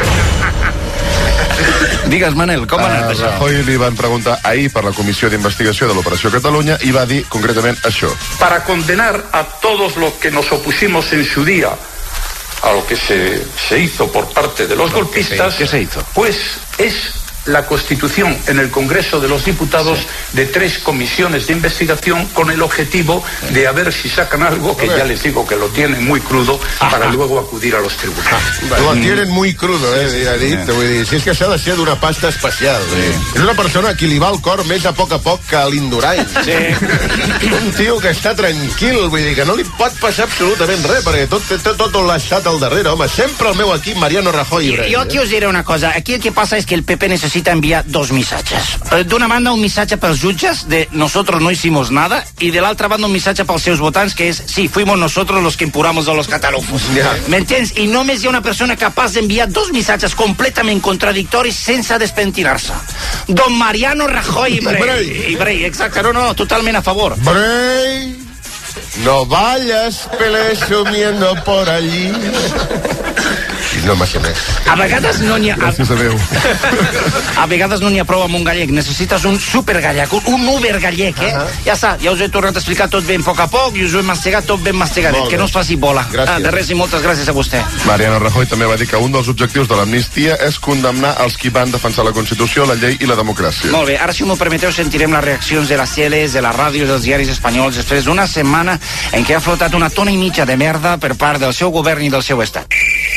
Digues, Manel, com ha anat això? Rajoy li van preguntar ahir per la Comissió d'Investigació de l'Operació Catalunya i va dir concretament això. Para condenar a todos los que nos opusimos en su día a lo que se hizo por parte de los golpistas, ¿Qué se hizo? Pues es la constitución en el Congreso de los Diputados de 3 comisiones de investigación con el objetivo de a ver si sacan algo, que ya les digo que lo tienen muy crudo, para luego acudir a los tribunales. Lo tienen muy crudo, ja dit. Vull dir, si és que s'ha de ser d'una pasta especial. És una persona a qui li va el cor més a poc que a l'Indurain. Un tio que està tranquil, vull dir, que no li pot passar absolutament res, perquè tot l'estat al darrere, home. Sempre el meu equip, Mariano Rajoy. Yo aquí os diré una cosa. Aquí el que pasa es que el PP necesita necesita enviar dos missatges. D'una banda, un missatge pels jutges de nosotros no hicimos nada, y de l'altra banda un missatge pels seus votants que és sí, fuimos nosotros los que empurramos a los catalufos. ¿Me entiendes? I només hi ha una persona capaç d'enviar dos missatges completament contradictoris sense despentinar-se. Don Mariano Rajoy Brey. Exacte, no, totalment a favor. Brey, no vayas presumiendo por allí. No m'ha més. A vegades no n'hi ha... Gràcies a Déu. A vegades no n'hi ha prou amb un gallec. Necessites un supergallec, un uber gallec, Ja està, ja us he tornat a explicar tot ben a poc a poc i us ho he mastegat tot ben mastegadet. Que no us faci bola. De res i moltes gràcies a vostè. Mariano Rajoy també va dir que un dels objectius de l'amnistia és condemnar els qui van defensar la Constitució, la llei i la democràcia. Molt bé, ara si m'ho permeteu sentirem les reaccions de les teles, de les ràdios, dels diaris espanyols després d'una setmana en què ha flotat una tona i mitja de merda per part del seu govern i del seu estat.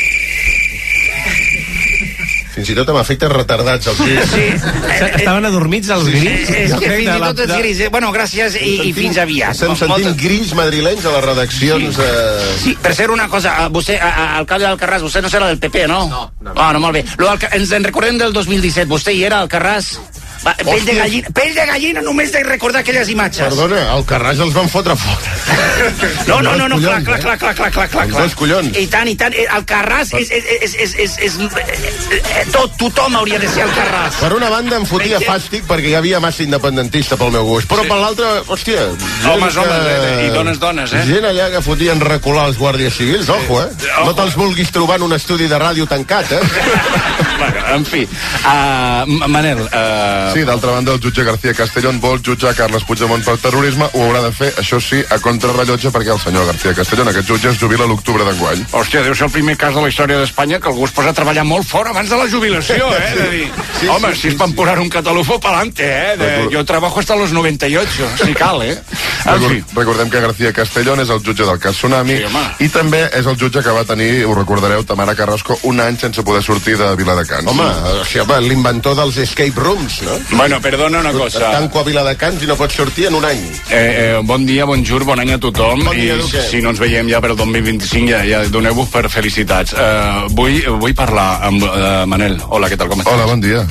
Fins i tot amb efectes retardats els grills. Sí. Estaven adormits els grills. És que fins i tot els grills. Bueno, gràcies i fins aviat. Estem sentint grills madrilenys a les redaccions. Sí, per ser una cosa, vostè, alcalde d'Alcarràs, vostè no serà del PP, no? No, molt bé. Ens en recordem del 2017, vostè hi era, Alcarràs? Pell de gallina només de recordar aquelles imatges. Perdona, Alcarràs els van fotre fora. No, clar. Dos collons. I tant, Alcarràs és tothom hauria de ser Alcarràs. Per una banda em fotia fàstic perquè hi havia massa independentista pel meu gust, però per l'altra, hòstia... Homes, i dones, Gent allà que fotien recular els guàrdies civils, ojo, No te'ls vulguis trobar en un estudi de ràdio tancat, Bueno, en fi, Manel... Sí, d'altra banda, el jutge García Castellón vol jutjar Carles Puigdemont per terrorisme. Ho haurà de fer, això sí, a contrarrellotge, perquè el senyor García Castellón, aquest jutge, es jubila a l'octubre d'enguany. Hòstia, deu ser el primer cas de la història d'Espanya que algú es posa a treballar molt fort abans de la jubilació, De dir, home, si és per empujar un catalufo, pa'lante, Yo trabajo hasta los 98, si cal, Recordem que García Castellón és el jutge del cas Tsunami i també és el jutge que va tenir, ho recordareu, Tamara Carrasco, un any sense poder sortir de Viladecans. Home, l'inventor dels escape rooms, no? Bueno, perdona una cosa. Tanco a Viladecans i no pots sortir en un any. Bon dia, bonjour, bon any a tothom. Bon dia, i si no ens veiem ja per el 2025, ja doneu-vos per felicitats. Vull parlar amb Manel. Hola, què tal, com estàs? Hola, bon dia.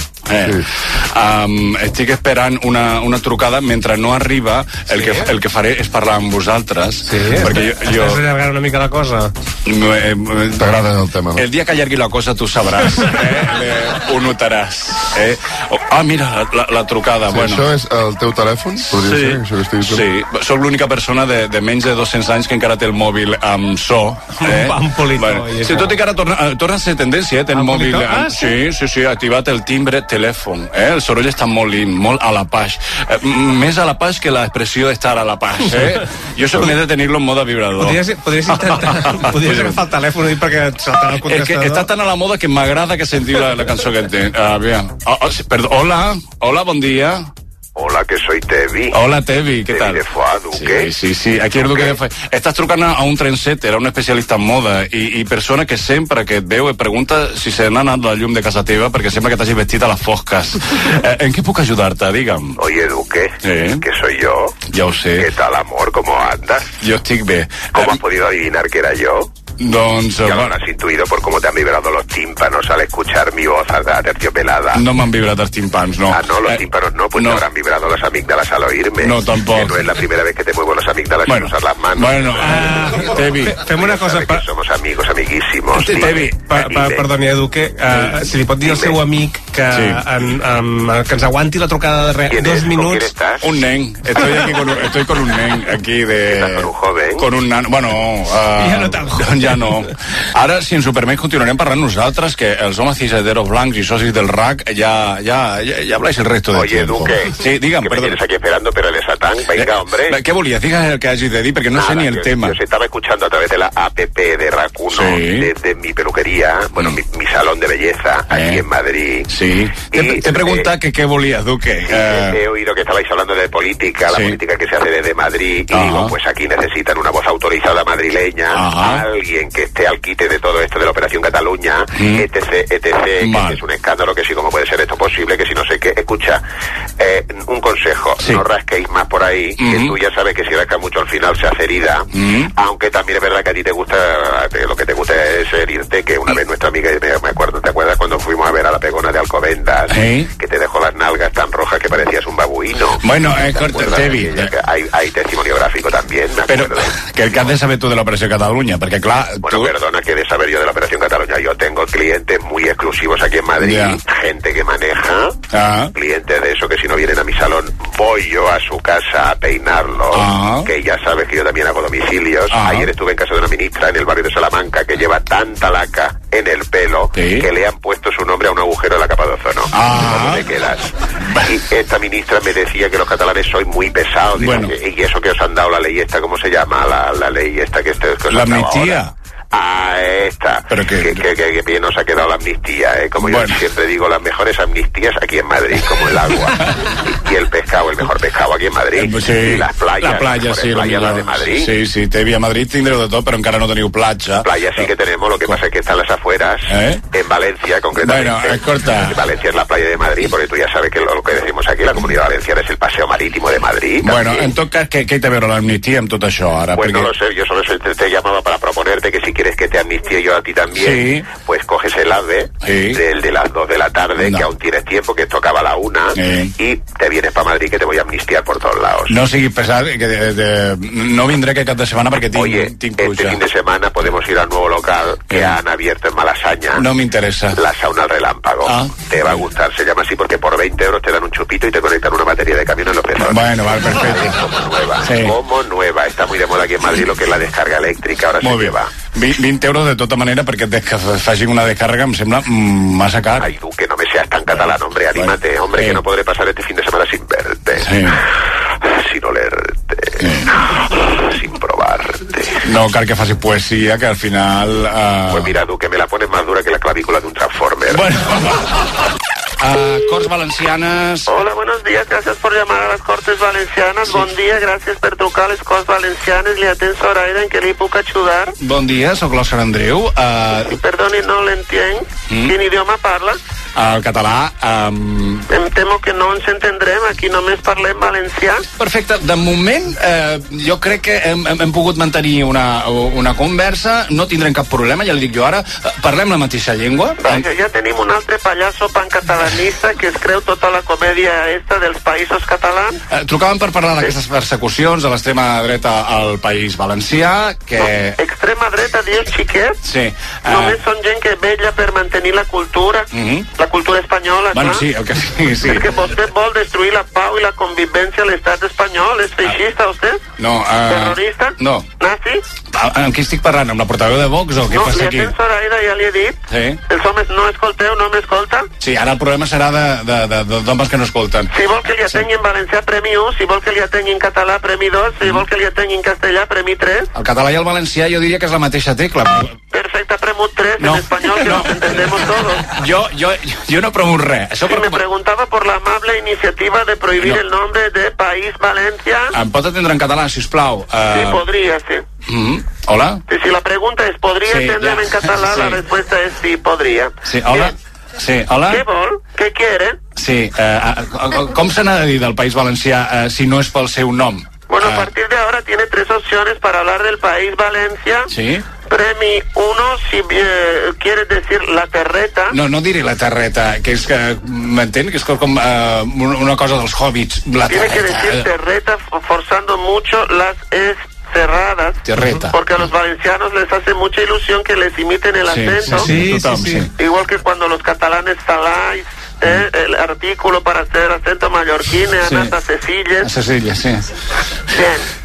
Estic esperant una trucada. Mentre no arriba, el que faré és parlar amb vosaltres. Sí? Perquè jo... Estàs allargant una mica la cosa? T'agrada el tema, no? El dia que allargui la cosa tu sabràs, ho notaràs. Mira, la trucada. Sí, bueno. Això és el teu telèfon? Sí, soc l'única persona de menys de 200 anys que encara té el mòbil amb so. Amb politó. Sí, tot i que ara torna a ser tendència, té el mòbil... Sí, activat el timbre telèfon. El soroll està molt lint, molt a la paz. Més a la paz que l'expressió d'estar a la paz. Jo soc n'he de tenir-lo en mode vibrador. Podries agafar el telèfon i dir perquè et saltarà el contestador. Està tan a la moda que m'agrada que sentiu la cançó que té. Perdó, hola, bon dia. Hola, que soy Tevi. Hola, Tevi, ¿qué tal? De Foix, Duque. Sí, aquí el Duque de Foix. Estàs trucant a un trendsetter, a un especialista en moda, i persona que sempre que et veu et pregunta si se n'ha anat la llum de casa teva perquè sembla que t'hagis vestit a les fosques. ¿En què puc ajudar-te? Digue'm. Oye, Duque, que soy yo. Ya lo sé. ¿Qué tal, amor? ¿Cómo andas? Yo estic bé. ¿Cómo has podido adivinar que era yo? Ya lo has intuido por cómo te han vibrado los tímpanos al escuchar mi voz aterciopelada. No m'han vibrat els timpans, no. Ah, no, los tímpanos no, pues no. Te habrán vibrado las amígdalas al oírme. No, tampoc. Que no es la primera vez que te muevo las amígdalas sin usar las manos. Bueno, Tevi. Fem una cosa... Que somos amigos, amiguísimos. Tevi, perdoni, Duque, si li pot dir al seu amic que ens aguanti la trucada de 2 minuts. Un nen. Estoy con un nen aquí de... ¿Estás con un joven? Con un nan... Bueno... Ja no tan joven. Ja no. Ara, si ens ho permet, continuarem parlant nosaltres, que els homes ciseteros blancs i socis del RAC ya habláis el resto del tiempo. Oye, Duque, sí, dígame, que me tienes aquí esperando, pero el Satán, venga, hombre. ¿Qué volías? Diga el que hagis de dir, porque no sé ni el tema. Yo se estaba escuchando a través de la APP de RAC1, desde mi peluquería, bueno, mi salón de belleza, aquí en Madrid. Sí. Te pregunta que qué volías, Duque. He oído que estabais hablando de política, la política que se hace desde Madrid, y digo, pues aquí necesitan una voz autorizada madrileña, alguien que esté al quite de todo esto de la Operación Cataluña, etc, que es un escándalo, que sí, cómo puede ser esto posible, que si no sé qué. Escucha, un consejo, no rasquéis más por ahí, que tú ya sabes que si rascas mucho al final se hace herida, aunque también es verdad que a ti te gusta, lo que te gusta es herirte, que una vez nuestra amiga, me acuerdo, ¿te acuerdas cuando fuimos a ver a la Pegona de Alcobendas? que te dejó las nalgas tan rojas que parecías un babuino. Bueno, Tevi... Hay testimonio gráfico también, me acuerdo. Però què has de saber tu de l'Operació Catalunya? Perquè, clar... Bueno, perdona, ¿qué de saber yo de la Operación Cataluña? Yo tengo clientes muy exclusivos aquí en Madrid, gente que maneja, clientes de eso que si no vienen a mi salón, voy yo a su casa a peinarlos, que ya sabes que yo también hago domicilios. Ayer estuve en casa de una ministra en el barrio de Salamanca que lleva tanta laca en el pelo que le han puesto su nombre a un agujero de la capa de ozono. ¿Cómo te quedas? Y esta ministra me decía que los catalanes sois muy pesados. Digo, y eso que os han dado la ley esta, ¿cómo se llama? La ley esta que os la han dado amnistía. Ahora. Esta. Pero que bien nos ha quedado la amnistía, Como yo siempre digo, las mejores amnistías aquí en Madrid, como el agua. Y el pescado, el mejor pescado aquí en Madrid. Sí, y las playas, la playa, sí, las de Madrid. Sí, Tevi, a Madrid tindreu de tot, però encara no teniu platja. Playa sí que tenemos, lo que pasa es que están las afueras, en Valencia concretamente. Bueno, escolta. Valencia es la playa de Madrid, porque tú ya sabes que lo que decimos aquí, la Comunidad Valenciana es el paseo marítimo de Madrid. Bueno, en tot cas, què hi té a veure l'amnistia amb tot això ara? Pues no lo sé, yo solo te llamaba para proponerte que si quieres que te amnistíe yo a ti también, pues coges el AVE del de las 2 de la tarde, que aún tienes tiempo, que esto acaba a la 1, y te vienes para Madrid, que te voy a amnistiar por todos lados. No siguis pesat, que no vindré aquest cap de setmana perquè tinc pluja. Este fin de semana podemos ir al nuevo local que han abierto en Malasaña. No me interesa. La sauna al relámpago. Te va a gustar, se llama así porque por 20 euros te dan un chupito y te conectan una batería de camión en los pezones. Bueno, vale, perfecto. Como nueva. Está muy de moda aquí en Madrid lo que es la descarga eléctrica, ahora se lleva. 20 euros de tota manera perquè que facin una descàrrega em sembla massa car. Ai, tu, que no me seas tan catalán, hombre, anímate, hombre, que no podré pasar este fin de semana sin verte, sin olerte, sin probarte. No cal que facis poesia, que al final... Pues mira, tú, que me la pones más dura que la clavícula de un Transformer. Bueno... Corts Valencianes... Hola, buenos días, gracias por llamar a las Cortes Valencianes. Bon dia, gràcies per trucar a les Corts Valencianes. Li atén Zoraida, en què li puc ajudar? Bon dia, sóc l'Òscar Andreu. Perdoni, no l'entenc. Quin idioma parla? El català... Em temo que no ens entendrem, aquí només parlem valencià. Perfecte, de moment jo crec que hem pogut mantenir una conversa, no tindrem cap problema, ja li dic jo ara, parlem la mateixa llengua. Vaja, ja tenim un altre pallasso pancatalanista que es creu tota la comèdia esta dels països catalans. Trucàvem per parlar d'aquestes persecucions de l'extrema dreta al País Valencià, que... Extrema dreta, dius, xiquet? Sí. Només són gent que vetlla per mantenir la cultura, la cultura espanyola, bueno, clar. Sí, el que sí. És que vostè vol destruir la pau i la convivència a l'estat espanyol. És feixista, vostè? No. Terrorista? No. Nazi? Amb qui estic parlant? Amb la portaveu de Vox o què passa aquí? No, li atén Zoraida, ja li he dit. Sí. Els homes no escolteu, no m'escolta? Sí, ara el problema serà d'homes que no escolten. Si vol que li atengui en valencià, premi 1, si vol que li atengui en català, premi 2, si vol que li atengui en castellà, premi 3. El català i el valencià jo diria que és la mateixa tecla. Perfecte, premut 3 en español, que nos entendemos todos. Yo no premut res. Sí, me preguntaba por la amable iniciativa de prohibir el nombre de País Valencia. Em pot atendre en català, sisplau? Sí, podría, sí. Hola? Sí, si la pregunta es, ¿podría atenderme en catalán? La respuesta es sí, podría. Sí, hola? Sí, hola? ¿Qué vol? ¿Qué quiere? Sí, com se n'ha de dir del País Valencià si no és pel seu nom? Bueno, a partir de ahora tiene 3 opciones para hablar del País Valencia. Sí. Premi 1, si quiere decir la terreta. No diré la terreta, que és que, m'entén? Que és com una cosa dels hobbits. La tiene que decir terreta, forzando mucho las es cerradas. Terreta. Porque a los valencianos les hace mucha ilusión que les imiten el acento. Sí. Igual que cuando los catalanes saláis el artículo para hacer acento mallorquín, Anata Cecilles. A Cecilles, sí. Bien.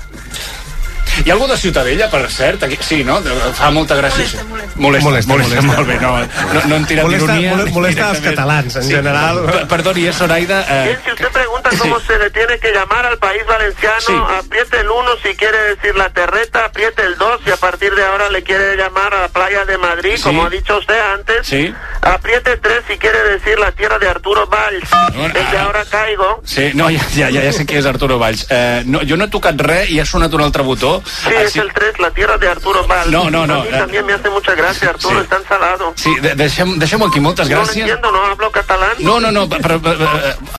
Hi ha algú de Ciutadella, per cert? Aquí? Sí, no? Fa molta gràcia. Molesta. Molt bé, no han tirat ironia. Molesta als catalans, en general. Perdoni, Zoraida... Bien, si usted pregunta cómo se le tiene que llamar al País Valenciano, apriete el 1 si quiere decir la terreta, apriete el 2 si a partir de ahora le quiere llamar a la playa de Madrid, como ha dicho usted antes. Sí. Apriete 3 si quiere decir la tierra de Arturo Valls. Desde ahora caigo. Sí, no, ja sé qui és Arturo Valls. Jo no he tocat res i ha sonat un altre botó. Sí, es el 3, la tierra de Arturo Valls. No. A mí también me hace mucha gracia, Arturo, está ensalado. Sí, deixem-ho aquí, moltes gràcies. No lo entiendo, no hablo catalán. No, però